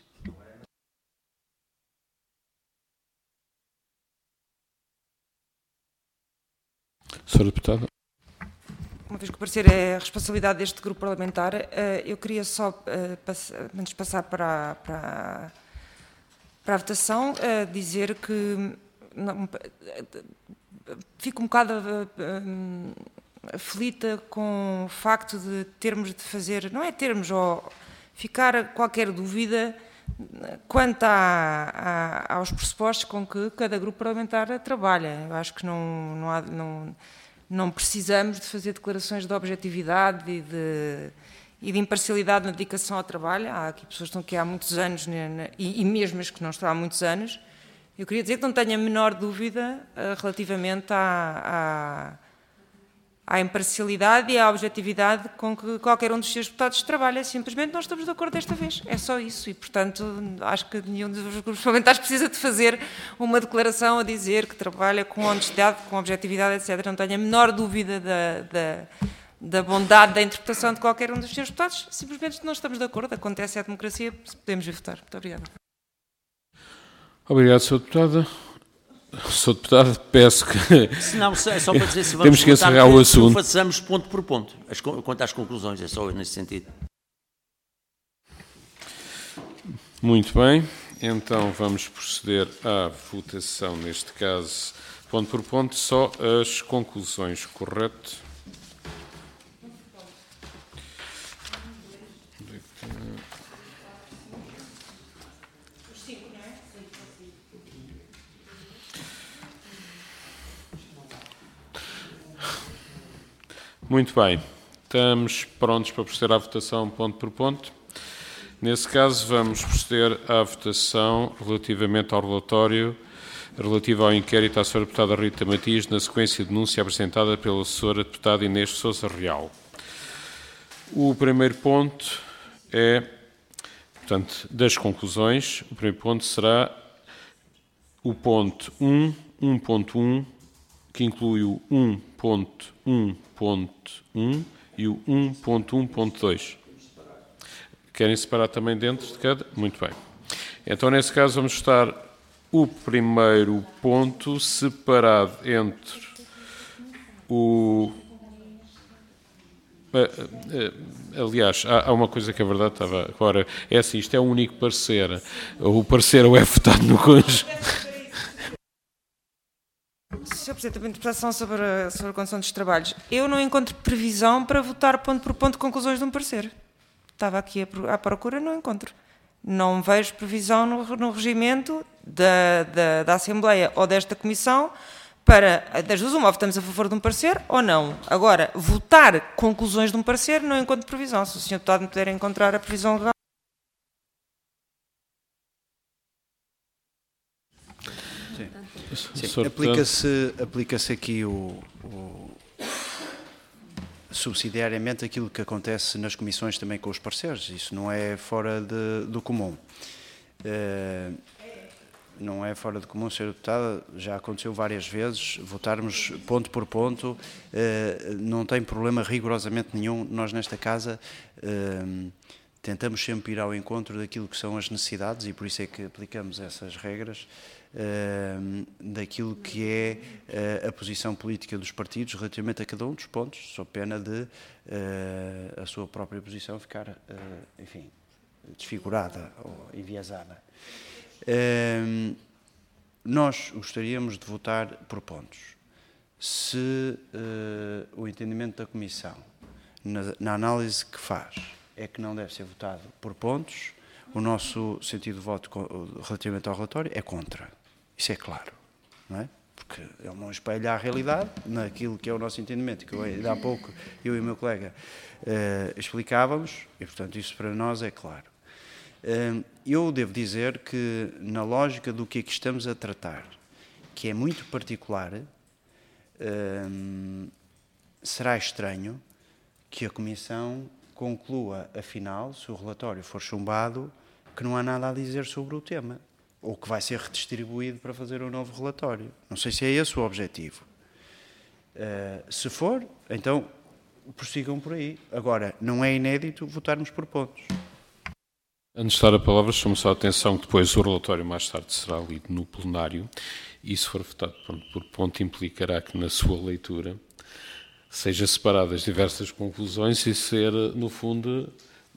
senhora Deputada. Uma vez que o parecer é a responsabilidade deste grupo parlamentar, eu queria só antes de passar para, para, para a votação, dizer que não, fico um bocado aflita com o facto de termos de fazer, não é termos, ou ficar qualquer dúvida quanto a, a, aos pressupostos com que cada grupo parlamentar trabalha. Eu acho que não, não, há, não, não precisamos de fazer declarações de objetividade e de, e de imparcialidade na dedicação ao trabalho. Há aqui pessoas que estão aqui há muitos anos, né, e, e mesmo as que não estão há muitos anos. Eu queria dizer que não tenho a menor dúvida uh, relativamente à, à à imparcialidade e à objetividade com que qualquer um dos seus deputados trabalha. Simplesmente não estamos de acordo desta vez. É só isso. E, portanto, acho que nenhum dos grupos parlamentares precisa de fazer uma declaração a dizer que trabalha com honestidade, com objetividade, etcétera. Não tenho a menor dúvida da, da, da bondade da interpretação de qualquer um dos seus deputados. Simplesmente não estamos de acordo. Acontece a democracia. Podemos vir votar. Muito obrigada. Obrigado, senhor Deputado. senhor Deputado, peço que... Se não, é só para dizer se vamos temos que encerrar o assunto. Que façamos ponto por ponto, as, quanto às conclusões, é só nesse sentido. Muito bem, então vamos proceder à votação, neste caso, ponto por ponto, só as conclusões, correto? Muito bem, estamos prontos para proceder à votação ponto por ponto. Nesse caso, vamos proceder à votação relativamente ao relatório relativo ao inquérito à senhora deputada Rita Matias, na sequência de denúncia apresentada pela senhora deputada Inês Sousa Real. O primeiro ponto é, portanto, das conclusões, o primeiro ponto será o ponto um, um ponto um, que inclui o um ponto um ponto um e o um ponto um ponto dois. Querem separar também dentro de cada? Muito bem. Então, nesse caso, vamos estar o primeiro ponto separado entre o... Aliás, há uma coisa que é verdade, estava agora, é assim, isto é o único parecer. O parecer é votado no conjunto. senhor Presidente, a interpretação sobre a, sobre a condição dos trabalhos. Eu não encontro previsão para votar ponto por ponto conclusões de um parecer. Estava aqui à procura, não encontro. Não vejo previsão no, no regimento da, da, da Assembleia ou desta Comissão para, das duas uma, votamos a favor de um parecer ou não. Agora, votar conclusões de um parecer, não encontro previsão. Se o senhor Deputado me puder encontrar a previsão legal. Sim, aplica-se aplica-se aqui o, o subsidiariamente aquilo que acontece nas comissões também com os parceiros. Isso não é fora de, do comum. Uh, não é fora de comum, senhora Deputada, já aconteceu várias vezes, votarmos ponto por ponto, uh, não tem problema rigorosamente nenhum. Nós nesta casa uh, tentamos sempre ir ao encontro daquilo que são as necessidades e por isso é que aplicamos essas regras, uh, daquilo que é uh, a posição política dos partidos relativamente a cada um dos pontos, sob pena de uh, a sua própria posição ficar, uh, enfim, desfigurada ou enviesada. Uh, nós gostaríamos de votar por pontos. Se uh, o entendimento da Comissão, na, na análise que faz, é que não deve ser votado por pontos, o nosso sentido de voto relativamente ao relatório é contra. Isso é claro, não é? Porque ele não espelha a realidade naquilo que é o nosso entendimento, que eu, ainda há pouco eu e o meu colega uh, explicávamos, e portanto isso para nós é claro. Eu devo dizer que, na lógica do que aqui estamos a tratar, que é muito particular, será estranho que a Comissão conclua, afinal, se o relatório for chumbado, que não há nada a dizer sobre o tema, ou que vai ser redistribuído para fazer um novo relatório. Não sei se é esse o objetivo. Se for, então prossigam por aí. Agora, não é inédito votarmos por pontos. Antes de dar a palavra, chamo só a atenção que depois o relatório mais tarde será lido no plenário e, se for votado ponto por ponto, implicará que na sua leitura seja separadas diversas conclusões e ser, no fundo,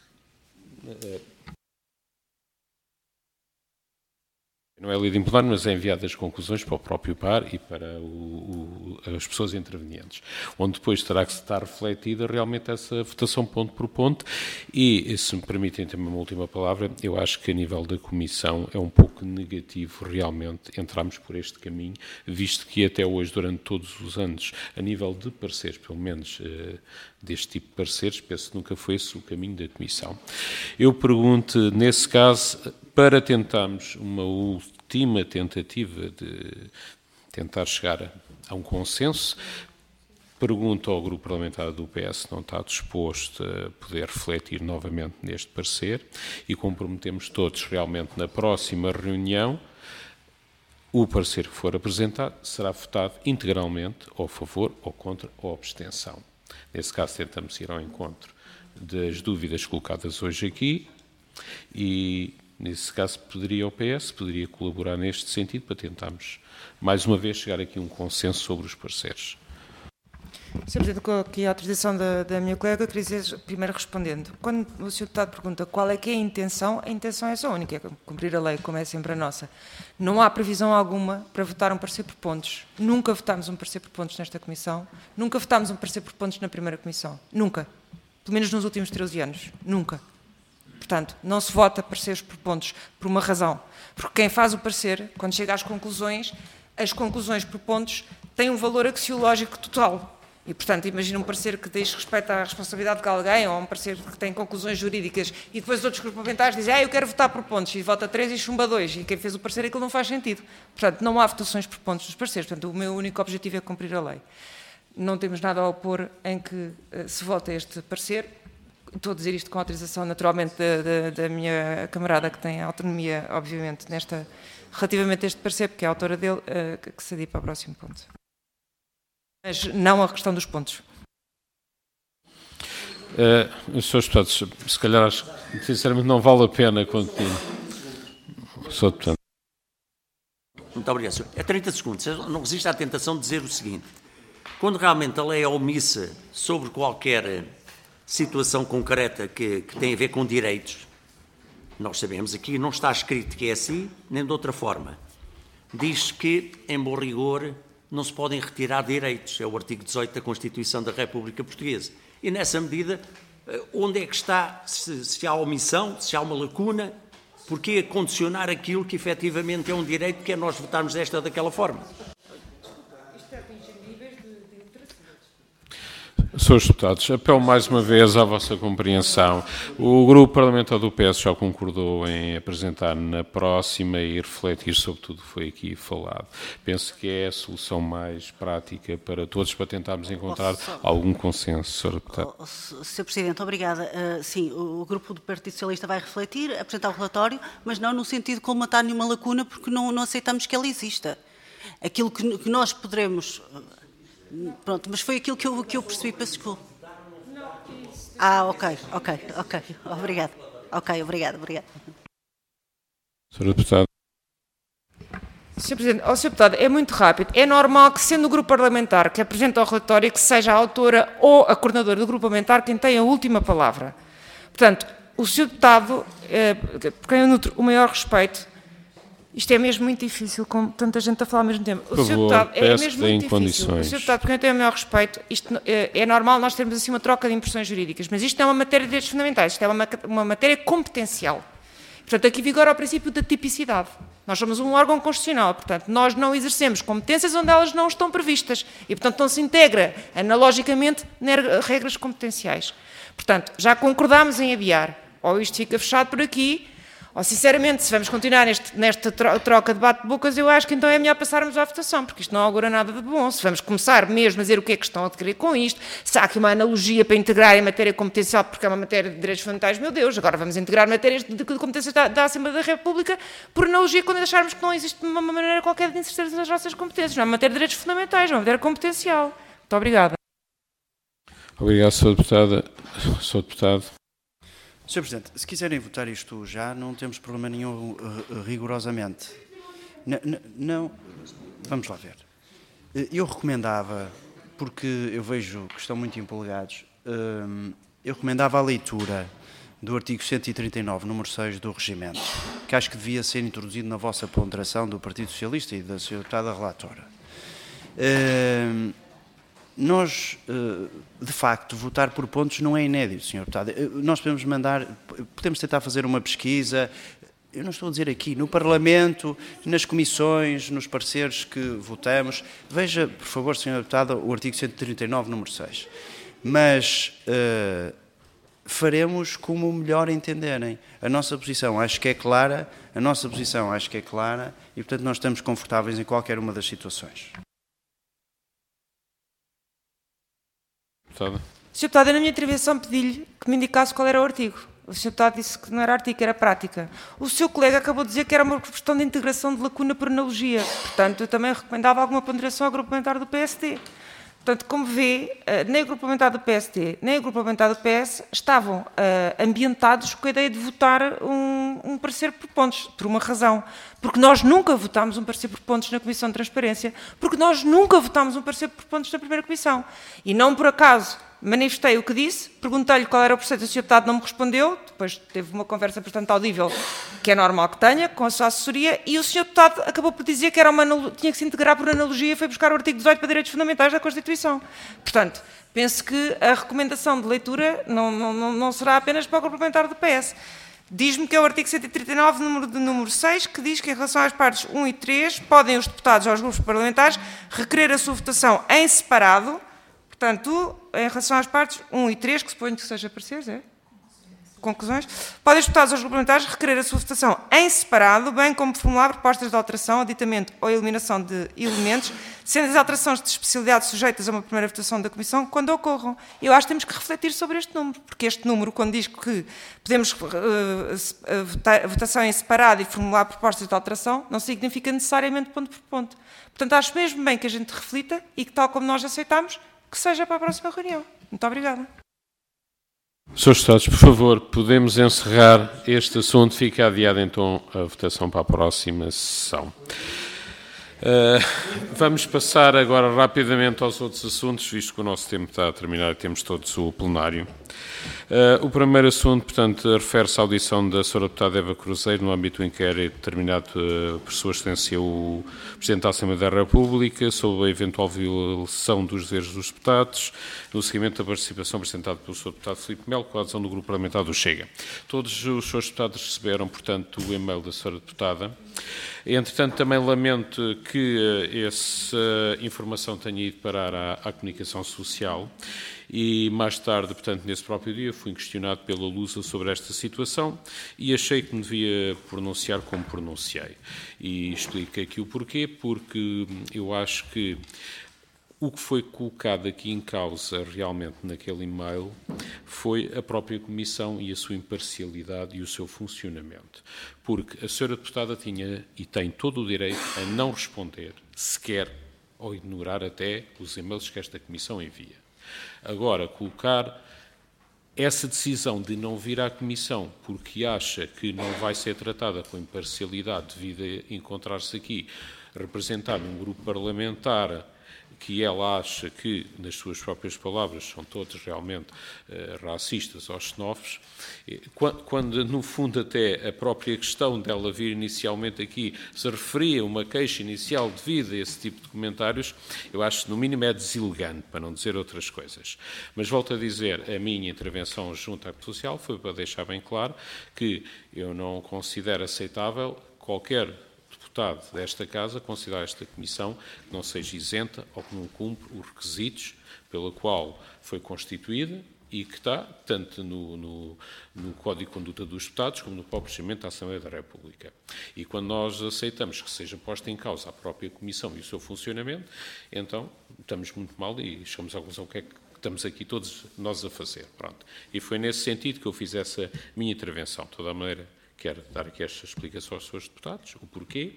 não é lido em plenário, mas é enviado as conclusões para o próprio par e para o, o, as pessoas intervenientes, onde depois terá que estar refletida realmente essa votação ponto por ponto e, se me permitem também uma última palavra, eu acho que a nível da Comissão é um pouco negativo realmente entrarmos por este caminho, visto que até hoje, durante todos os anos, a nível de pareceres, pelo menos deste tipo de pareceres, penso que nunca foi esse o caminho da Comissão. Eu pergunto, nesse caso, para tentarmos uma última tentativa de tentar chegar a, a um consenso, pergunto ao grupo parlamentar do P S se não está disposto a poder refletir novamente neste parecer e comprometemos todos realmente na próxima reunião. O parecer que for apresentado será votado integralmente ou a favor, ou contra, ou abstenção. Nesse caso, tentamos ir ao encontro das dúvidas colocadas hoje aqui e, nesse caso, poderia o P S, poderia colaborar neste sentido para tentarmos, mais uma vez, chegar aqui a um consenso sobre os parceiros. senhor Presidente, com aqui a autorização da, da minha colega, queria dizer, primeiro respondendo, quando o senhor Deputado pergunta qual é que é a intenção, a intenção é só única, é cumprir a lei, como é sempre a nossa. Não há previsão alguma para votar um parecer por pontos. Nunca votámos um parecer por pontos nesta Comissão, nunca votámos um parecer por pontos na primeira Comissão. Nunca. Pelo menos nos últimos treze anos. Nunca. Portanto, não se vota pareceres por pontos por uma razão. Porque quem faz o parecer, quando chega às conclusões, as conclusões por pontos têm um valor axiológico total. E, portanto, imagina um parecer que diz respeito à responsabilidade de alguém, ou um parecer que tem conclusões jurídicas, e depois outros grupos parlamentares dizem, ah, eu quero votar por pontos, e vota três e chumba dois, e quem fez o parecer, aquilo não faz sentido. Portanto, não há votações por pontos dos pareceres. Portanto, o meu único objetivo é cumprir a lei. Não temos nada a opor em que uh, se vote este parecer. Estou a dizer isto com autorização, naturalmente, da, da, da minha camarada, que tem autonomia, obviamente, nesta, relativamente a este parecer, porque é a autora dele, uh, que, que se adia para o próximo ponto. Mas não a questão dos pontos. Uh, senhores Deputados, se calhar, acho, sinceramente, não vale a pena continuar. senhor Deputado. Muito obrigado, senhor. É trinta segundos. Não resisto à tentação de dizer o seguinte. Quando realmente a lei é omissa sobre qualquer situação concreta que, que tem a ver com direitos, nós sabemos aqui, não está escrito que é assim, nem de outra forma. Diz que, em bom rigor, não se podem retirar direitos. É o artigo dezoito da Constituição da República Portuguesa. E, nessa medida, onde é que está, se, se há omissão, se há uma lacuna, porquê condicionar aquilo que efetivamente é um direito, que é nós votarmos desta ou daquela forma? Senhores Deputados, apelo mais uma vez à vossa compreensão. O Grupo Parlamentar do P S já concordou em apresentar na próxima e refletir sobre tudo o que foi aqui falado. Penso que é a solução mais prática para todos, para tentarmos encontrar Posso... algum consenso, senhor Deputado. Oh, senhor Presidente, obrigada. Uh, sim, o Grupo do Partido Socialista vai refletir, apresentar o relatório, mas não no sentido de colmatar nenhuma lacuna, porque não, não aceitamos que ela exista. Aquilo que, que nós poderemos... Pronto, mas foi aquilo que eu, que eu percebi, peço desculpa. Ah, ok, ok, ok, obrigado. Ok, obrigado, obrigado. senhor Deputado. senhor Presidente, oh, senhor Deputado, é muito rápido. É normal que, sendo o grupo parlamentar que apresenta o relatório, que seja a autora ou a coordenadora do grupo parlamentar quem tenha a última palavra. Portanto, o senhor Deputado, eh, por quem eu nutro o maior respeito, isto é mesmo muito difícil, com tanta gente a falar ao mesmo tempo. O Por senhor favor, Deputado, é peço mesmo que deem muito difícil. condições. O senhor Deputado, por quem eu tenho o maior respeito, isto é, é normal nós termos assim uma troca de impressões jurídicas, mas isto não é uma matéria de direitos fundamentais, isto é uma, uma matéria competencial. Portanto, aqui vigora o princípio da tipicidade. Nós somos um órgão constitucional, portanto, nós não exercemos competências onde elas não estão previstas e, portanto, não se integra analogicamente regras competenciais. Portanto, já concordámos em aviar, ou isto fica fechado por aqui, ou, sinceramente, se vamos continuar neste, nesta troca de bate-bocas, eu acho que então é melhor passarmos à votação, porque isto não augura nada de bom. Se vamos começar mesmo a dizer o que é que estão a querer com isto, se há aqui uma analogia para integrar em matéria competencial, porque é uma matéria de direitos fundamentais, meu Deus, agora vamos integrar matérias de, de competências da, da Assembleia da República por analogia quando acharmos que não existe uma maneira qualquer de inserir as nossas competências. Não é uma matéria de direitos fundamentais, é uma matéria competencial. Muito obrigada. Obrigado, senhor Deputado. senhor Deputado. senhor Presidente, se quiserem votar isto já, não temos problema nenhum rigorosamente. Não, não, vamos lá ver. Eu recomendava, porque eu vejo que estão muito empolgados, eu recomendava a leitura do artigo cento e trinta e nove, número seis do Regimento, que acho que devia ser introduzido na vossa ponderação do Partido Socialista e da senhora Deputada Relatora. Nós, de facto, votar por pontos não é inédito, senhor Deputado. Nós podemos mandar, podemos tentar fazer uma pesquisa, eu não estou a dizer aqui, no Parlamento, nas comissões, nos pareceres que votamos. Veja, por favor, senhor Deputado, o artigo cento e trinta e nove, número seis. Mas uh, faremos como melhor entenderem. A nossa posição acho que é clara, a nossa posição acho que é clara e, portanto, nós estamos confortáveis em qualquer uma das situações. senhor Deputado, eu na minha intervenção pedi-lhe que me indicasse qual era o artigo. O senhor Deputado disse que não era artigo, era prática. O seu colega acabou de dizer que era uma questão de integração de lacuna por analogia. Portanto, eu também recomendava alguma ponderação ao grupo parlamentar do P S D. Portanto, como vê, nem o grupo parlamentar do P S D, nem o grupo parlamentar do P S estavam uh, ambientados com a ideia de votar um, um parecer por pontos, por uma razão. Porque nós nunca votámos um parecer por pontos na Comissão de Transparência, porque nós nunca votámos um parecer por pontos na primeira Comissão. E não por acaso manifestei o que disse, perguntei-lhe qual era o processo, o senhor Deputado não me respondeu, depois teve uma conversa bastante audível, que é normal que tenha, com a sua assessoria, e o senhor Deputado acabou por dizer que era uma, tinha que se integrar por analogia e foi buscar o artigo dezoito para Direitos Fundamentais da Constituição. Portanto, penso que a recomendação de leitura não, não, não será apenas para o grupo parlamentar do P S. Diz-me que é o artigo cento e trinta e nove, número, de número seis, que diz que em relação às partes um e três, podem os deputados ou os grupos parlamentares requerer a sua votação em separado. Portanto, em relação às partes um e três, que suponho que seja pareceres, é? Conclusões. Podem os deputados ou os parlamentares requerer a sua votação em separado, bem como formular propostas de alteração, aditamento ou eliminação de elementos, sendo as alterações de especialidade sujeitas a uma primeira votação da Comissão, quando ocorram. Eu acho que temos que refletir sobre este número, porque este número, quando diz que podemos uh, votar, votação em separado e formular propostas de alteração, não significa necessariamente ponto por ponto. Portanto, acho mesmo bem que a gente reflita e que, tal como nós aceitamos, que seja para a próxima reunião. Muito obrigada. senhores Deputados, por favor, podemos encerrar este assunto. Fica adiada então a votação para a próxima sessão. Uh, vamos passar agora rapidamente aos outros assuntos, visto que o nosso tempo está a terminar e temos todos o plenário. Uh, o primeiro assunto, portanto, refere-se à audição da senhora Deputada Eva Cruzeiro no âmbito do inquérito determinado uh, por sua excelência o Presidente da Assembleia da República sobre a eventual violação dos deveres dos deputados no seguimento da participação apresentada pelo senhor Deputado Filipe Melo com a adesão do Grupo Parlamentar do Chega. Todos os senhores deputados receberam, portanto, o e-mail da senhora Deputada. Entretanto, também lamento que essa informação tenha ido parar à, à comunicação social e mais tarde, portanto, nesse próprio dia, fui questionado pela Lusa sobre esta situação e achei que me devia pronunciar como pronunciei. E explico aqui o porquê, porque eu acho que o que foi colocado aqui em causa realmente naquele e-mail foi a própria Comissão e a sua imparcialidade e o seu funcionamento. Porque a senhora deputada tinha e tem todo o direito a não responder sequer ou ignorar até os e-mails que esta Comissão envia. Agora, colocar essa decisão de não vir à Comissão porque acha que não vai ser tratada com imparcialidade devido a encontrar-se aqui representado um grupo parlamentar que ela acha que, nas suas próprias palavras, são todos realmente uh, racistas ou xenófobos, quando, quando, no fundo, até a própria questão dela vir inicialmente aqui se referia a uma queixa inicial devido a esse tipo de comentários, eu acho que, no mínimo, é deselegante, para não dizer outras coisas. Mas, volto a dizer, a minha intervenção junto à Comissão Social foi para deixar bem claro que eu não considero aceitável qualquer deputado desta Casa considerar esta Comissão que não seja isenta ou que não cumpre os requisitos pela qual foi constituída e que está tanto no, no, no Código de Conduta dos Deputados como no próprio procedimento da Assembleia da República. E quando nós aceitamos que seja posta em causa a própria Comissão e o seu funcionamento, então estamos muito mal e chegamos à conclusão que é que estamos aqui todos nós a fazer. Pronto. E foi nesse sentido que eu fiz essa minha intervenção. De toda a maneira, quero dar aqui esta explicação aos senhores deputados, o porquê,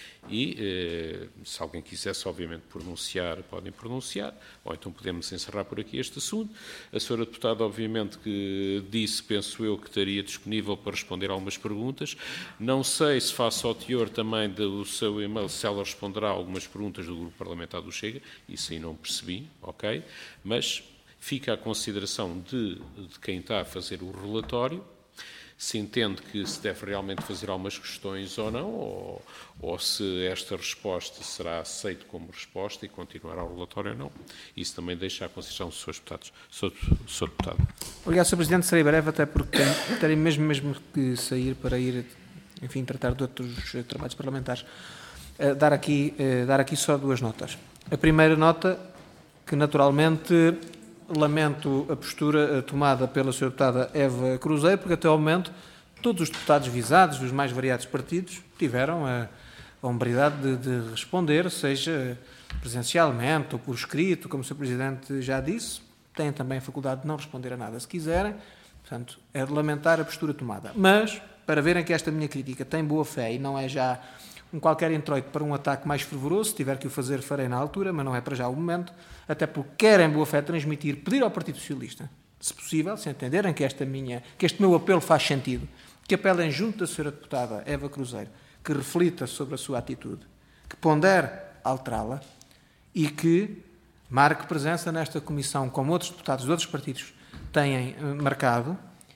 e eh, se alguém quisesse, obviamente, pronunciar, podem pronunciar, ou então podemos encerrar por aqui este assunto. A senhora deputada, obviamente, que disse, penso eu, que estaria disponível para responder a algumas perguntas. Não sei se, face ao teor também do seu e-mail, se ela responderá a algumas perguntas do Grupo Parlamentar do Chega, isso aí não percebi, ok? Mas fica à consideração de, de quem está a fazer o relatório, se entende que se deve realmente fazer algumas questões ou não, ou, ou se esta resposta será aceita como resposta e continuará o relatório ou não. Isso também deixa à consideração dos senhores deputados. Senhor Deputado. Obrigado, senhor Presidente. Serei breve, até porque terei mesmo, mesmo que sair para ir, enfim, tratar de outros trabalhos parlamentares. Uh, dar, aqui, uh, dar aqui só duas notas. A primeira nota, que naturalmente lamento a postura tomada pela senhora deputada Eva Cruzeiro, porque até ao momento todos os deputados visados dos mais variados partidos tiveram a, a hombridade de, de responder, seja presencialmente ou por escrito, como o senhor Presidente já disse, têm também a faculdade de não responder a nada se quiserem, portanto é de lamentar a postura tomada. Mas, para verem que esta minha crítica tem boa fé e não é já um qualquer introito para um ataque mais fervoroso, se tiver que o fazer, farei na altura, mas não é para já o momento, até porque quero em boa fé transmitir, pedir ao Partido Socialista, se possível, se entenderem que, esta minha, que este meu apelo faz sentido, que apelem junto da senhora deputada Eva Cruzeiro, que reflita sobre a sua atitude, que pondere alterá-la e que marque presença nesta comissão, como outros deputados de outros partidos têm marcado,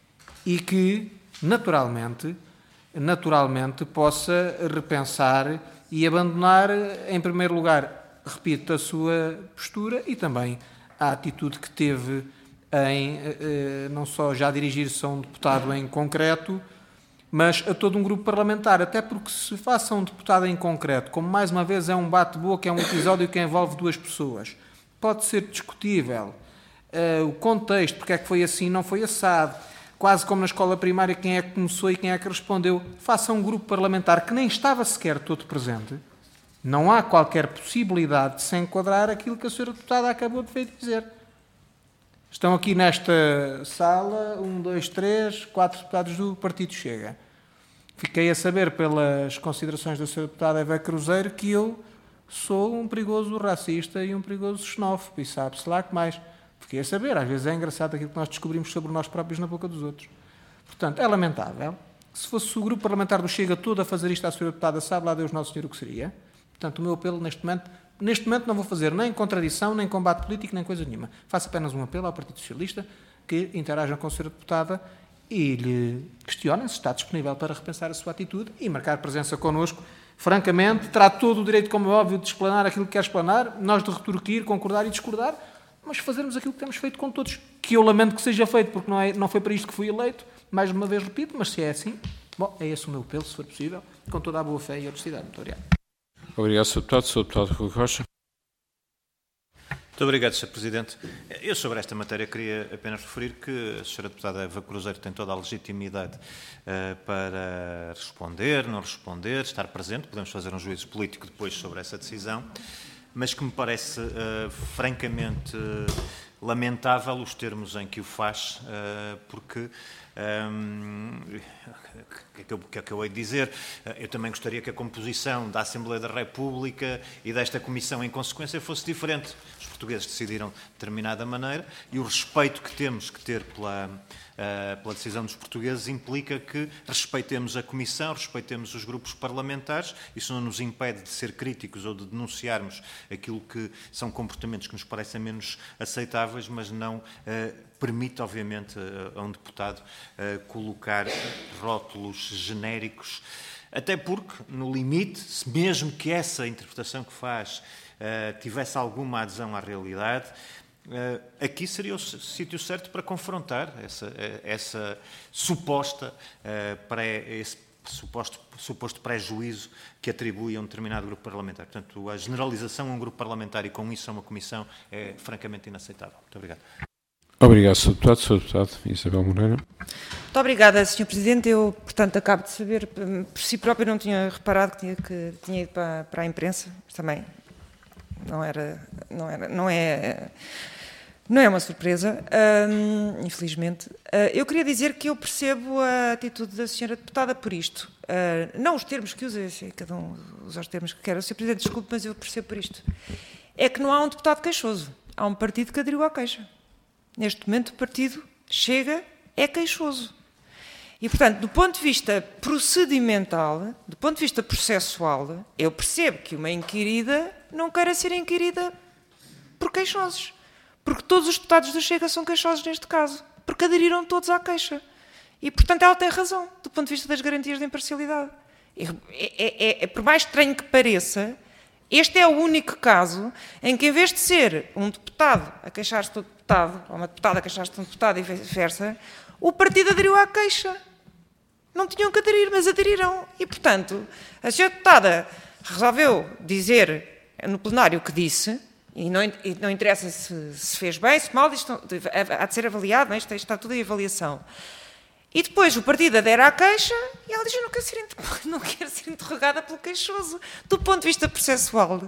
e que, naturalmente, naturalmente possa repensar e abandonar, em primeiro lugar, repito, a sua postura e também a atitude que teve em eh, não só já dirigir-se a um deputado em concreto, mas a todo um grupo parlamentar, até porque se faça um deputado em concreto, como mais uma vez é um bate-boca, é um episódio que envolve duas pessoas, pode ser discutível eh, o contexto, porque é que foi assim, não foi assado, quase como na escola primária, quem é que começou e quem é que respondeu. Faça um grupo parlamentar que nem estava sequer todo presente. Não há qualquer possibilidade de se enquadrar aquilo que a senhora deputada acabou de dizer. Estão aqui nesta sala um, dois, três, quatro deputados do Partido Chega. Fiquei a saber pelas considerações da senhora deputada Eva Cruzeiro que eu sou um perigoso racista e um perigoso xenófobo, e sabe-se lá que mais. Fiquei a saber, às vezes é engraçado aquilo que nós descobrimos sobre nós próprios na boca dos outros. Portanto, é lamentável. Se fosse o grupo parlamentar do Chega todo a fazer isto à senhora deputada, sabe lá Deus Nosso Senhor o que seria. Portanto, o meu apelo neste momento, neste momento não vou fazer nem contradição, nem combate político, nem coisa nenhuma. Faço apenas um apelo ao Partido Socialista que interajam com a senhora deputada e lhe questionem se está disponível para repensar a sua atitude e marcar presença connosco. Francamente, terá todo o direito, como é óbvio, de explanar aquilo que quer explanar, nós de retorquir, concordar e discordar, mas fazermos aquilo que temos feito com todos, que eu lamento que seja feito, porque não, é, não foi para isto que fui eleito, mais uma vez repito, mas se é assim, Bom, é esse o meu apelo, se for possível, com toda a boa fé e honestidade. Muito obrigado. Obrigado, senhor Deputado. senhor Deputado Rui Rocha. Muito obrigado, senhor Presidente. Eu, sobre esta matéria, queria apenas referir que a senhora Deputada Eva Cruzeiro tem toda a legitimidade uh, para responder, não responder, estar presente. Podemos fazer um juízo político depois sobre essa decisão, mas que me parece uh, francamente uh, lamentável os termos em que o faz, uh, porque... Um, o que é que eu, que é que eu hei de dizer? Eu também gostaria que a composição da Assembleia da República e desta Comissão, em consequência, fosse diferente. Os portugueses decidiram de determinada maneira e o respeito que temos que ter pela, uh, pela decisão dos portugueses implica que respeitemos a Comissão, respeitemos os grupos parlamentares. Isso não nos impede de ser críticos ou de denunciarmos aquilo que são comportamentos que nos parecem menos aceitáveis, mas não uh, permite, obviamente, a, a um deputado uh, colocar rótulos genéricos, até porque, no limite, se mesmo que essa interpretação que faz uh, tivesse alguma adesão à realidade, uh, aqui seria o sítio certo para confrontar essa, essa suposta, uh, pré, esse suposto, suposto prejuízo que atribui a um determinado grupo parlamentar. Portanto, a generalização a um grupo parlamentar e com isso a uma comissão é francamente inaceitável. Muito obrigado. Obrigado, senhor Deputado. senhor Deputado Isabel Moreira. Muito obrigada, senhor Presidente. Eu, portanto, acabo de saber, por si próprio não tinha reparado que tinha, que tinha ido para, para a imprensa, mas também não era, não era, não é, não é uma surpresa, hum, infelizmente. Uh, eu queria dizer que eu percebo a atitude da senhora deputada por isto. Uh, não os termos que usa, cada um usa os termos que quer. O senhor Presidente, desculpe, mas eu percebo por isto. É que não há um deputado queixoso. Há um partido que aderiu à queixa. Neste momento, o partido Chega é queixoso. E, portanto, do ponto de vista procedimental, do ponto de vista processual, eu percebo que uma inquirida não queira ser inquirida por queixosos. Porque todos os deputados do Chega são queixosos neste caso. Porque aderiram todos à queixa. E, portanto, ela tem razão, do ponto de vista das garantias de imparcialidade. É, é, é, é, por mais estranho que pareça, este é o único caso em que, em vez de ser um deputado a queixar-se do deputado, ou uma deputada a queixar-se de um deputado e vice-versa, o partido aderiu à queixa. Não tinham que aderir, mas aderiram. E, portanto, a senhora deputada resolveu dizer no plenário o que disse, e não, e não interessa se, se fez bem, se mal, isto há de ser avaliado, não é? Isto está tudo em avaliação. E depois o partido adere à queixa e ela diz: eu não quero ser, não quero ser interrogada pelo queixoso. Do ponto de vista processual,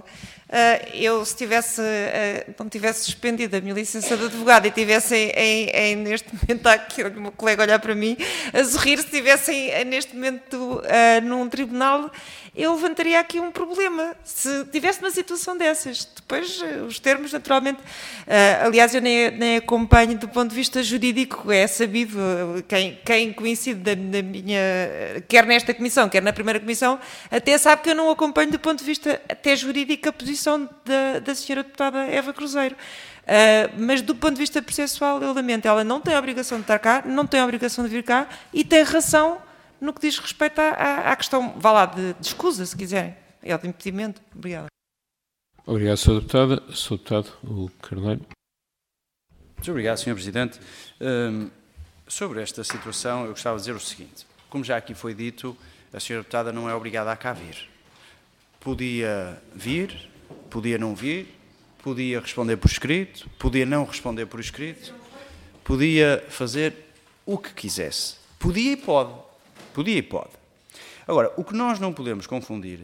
eu, se tivesse, não tivesse suspendido a minha licença de advogado e tivesse, em, em, neste momento, aqui o meu colega olhar para mim, a sorrir, se estivesse, neste momento, num tribunal, eu levantaria aqui um problema. Se tivesse uma situação dessas, depois os termos, naturalmente, aliás, eu nem, nem acompanho do ponto de vista jurídico, é sabido, quem, quem coincide da, da minha, quer nesta comissão, quer na primeira comissão, até sabe que eu não acompanho do ponto de vista até jurídico a posição da, da senhora deputada Eva Cruzeiro. Uh, mas do ponto de vista processual, eu lamento, ela não tem a obrigação de estar cá, não tem a obrigação de vir cá e tem razão no que diz respeito à, à, à questão, vá lá, de, de escusa, se quiserem, é de impedimento. Obrigada. Obrigado, senhora Deputada. senhor Deputado, o Carneiro. Muito obrigado, senhor Presidente. Um, sobre esta situação, eu gostava de dizer o seguinte. Como já aqui foi dito, a senhora Deputada não é obrigada a cá vir. Podia vir, podia não vir, podia responder por escrito, podia não responder por escrito, podia fazer o que quisesse. Podia e pode. Podia e pode. Agora, o que nós não podemos confundir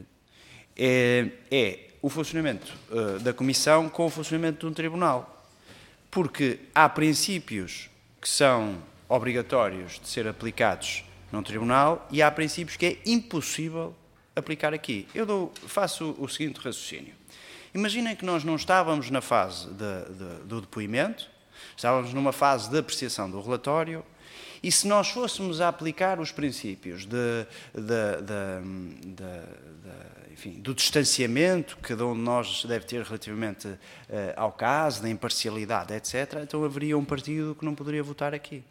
é, é o funcionamento uh, da Comissão com o funcionamento de um tribunal. Porque há princípios que são obrigatórios de ser aplicados num tribunal e há princípios que é impossível aplicar aqui. Eu dou, faço o seguinte raciocínio. Imaginem que nós não estávamos na fase de, de, do depoimento, estávamos numa fase de apreciação do relatório, e se nós fôssemos a aplicar os princípios de, de, de, de, de, enfim, do distanciamento que cada um de nós deve ter relativamente uh, ao caso, da imparcialidade, etcétera, então haveria um partido que não poderia votar aqui.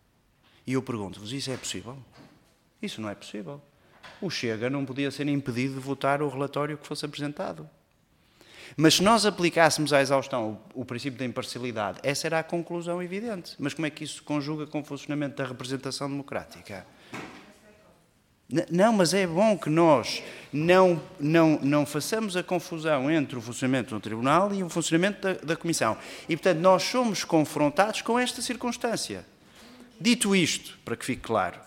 E eu pergunto-vos, isso é possível? Isso não é possível. O Chega não podia ser impedido de votar o relatório que fosse apresentado. Mas se nós aplicássemos à exaustão o, o princípio da imparcialidade, essa era a conclusão evidente. Mas como é que isso se conjuga com o funcionamento da representação democrática? Não, mas é bom que nós não, não, não façamos a confusão entre o funcionamento do Tribunal e o funcionamento da, da Comissão. E, portanto, nós somos confrontados com esta circunstância. Dito isto, para que fique claro,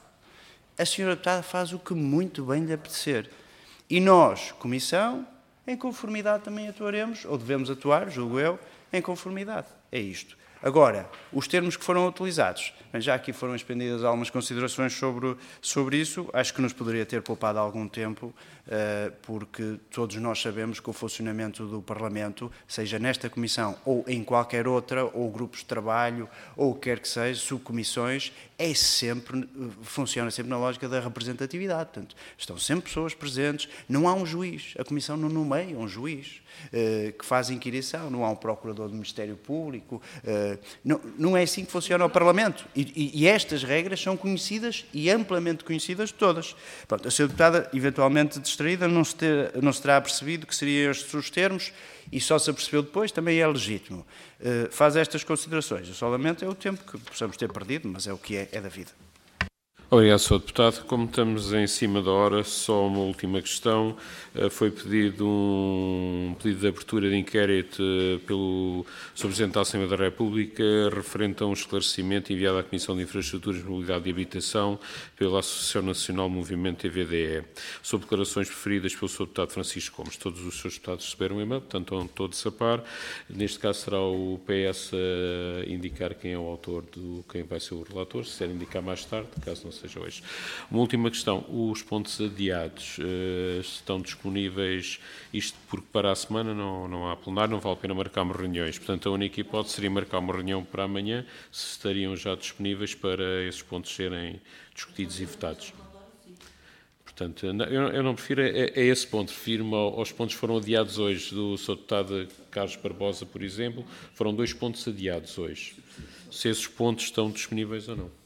a senhora deputada faz o que muito bem lhe apetecer. E nós, Comissão, em conformidade também atuaremos, ou devemos atuar, julgo eu, em conformidade. É isto. Agora, os termos que foram utilizados, já aqui foram expendidas algumas considerações sobre, sobre isso, acho que nos poderia ter poupado algum tempo, porque todos nós sabemos que o funcionamento do Parlamento, seja nesta Comissão ou em qualquer outra, ou grupos de trabalho, ou o que quer que seja, subcomissões, é sempre, funciona sempre na lógica da representatividade. Portanto, estão sempre pessoas presentes, não há um juiz, a Comissão não nomeia um juiz que faz inquirição, não há um procurador do Ministério Público, não, não é assim que funciona o Parlamento. E, e, e estas regras são conhecidas e amplamente conhecidas de todas. Pronto, a senhora deputada, eventualmente distraída, não se, ter, não se terá percebido que seriam estes os termos e só se apercebeu depois, também é legítimo. Uh, faz estas considerações. Eu só lamento é o tempo que possamos ter perdido, mas é o que é, é da vida. Obrigado, senhor Deputado. Como estamos em cima da hora, só uma última questão. Foi pedido um pedido de abertura de inquérito pelo senhor Presidente da Assembleia da República referente a um esclarecimento enviado à Comissão de Infraestruturas, Mobilidade e Habitação pela Associação Nacional Movimento T V D E, sob declarações preferidas pelo senhor Deputado Francisco Gomes. Todos os senhores deputados receberam um e-mail, portanto estão todos a par. Neste caso será o P S a indicar quem é o autor, do quem vai ser o relator, se quiser indicar mais tarde, caso não seja hoje. Uma última questão. Os pontos adiados uh, estão disponíveis, isto porque para a semana não, não há plenário, não vale a pena marcarmos reuniões. Portanto, a única hipótese seria marcar uma reunião para amanhã, se estariam já disponíveis para esses pontos serem discutidos e votados. Portanto, eu, eu não prefiro a, a esse ponto, refiro-me aos pontos que foram adiados hoje, do senhor Deputado Carlos Barbosa, por exemplo, foram dois pontos adiados hoje. Se esses pontos estão disponíveis ou não.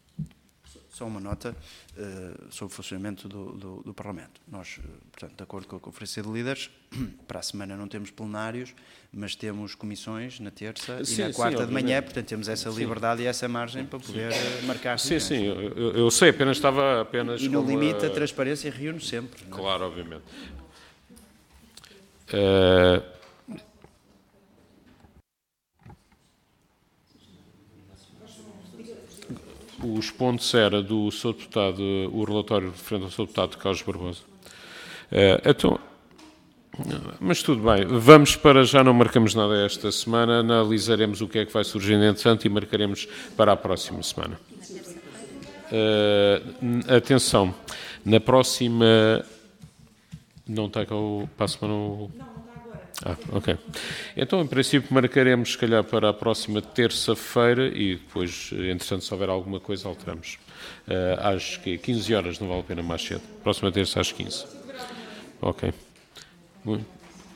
Só uma nota uh, sobre o funcionamento do, do, do Parlamento. Nós, uh, portanto, de acordo com a Conferência de Líderes, para a semana não temos plenários, mas temos comissões na terça sim, e na quarta sim, de manhã, portanto temos essa liberdade sim. e essa margem para poder sim. marcar. Sim, sim, eu, eu sei, apenas estava apenas... E no limite a transparência reúne sempre. Não é? Claro, obviamente. Uh, Os pontos era do senhor Deputado, o relatório referente ao senhor Deputado Carlos Barbosa. Uh, então, mas tudo bem, vamos para já, não marcamos nada esta semana, analisaremos o que é que vai surgir entretanto e marcaremos para a próxima semana. Uh, atenção, na próxima... Não está cá o... Para a semana o... Ah, ok. Então, em princípio, marcaremos, se calhar, para a próxima terça-feira e depois, entretanto, se houver alguma coisa, alteramos. Uh, às quinze horas, não vale a pena mais cedo. Próxima terça às quinze. Ok. Muito.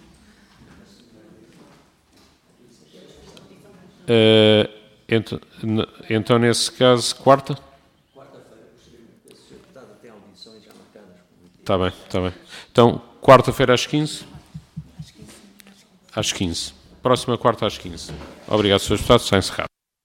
Uh, então, então, nesse caso, quarta? Quarta-feira, porque o senhor Deputado tem audições já marcadas. Está bem, está bem. Então, quarta-feira às quinze? Às quinze. Próxima quarta às quinze. Obrigado, senhor Deputado. Está encerrado.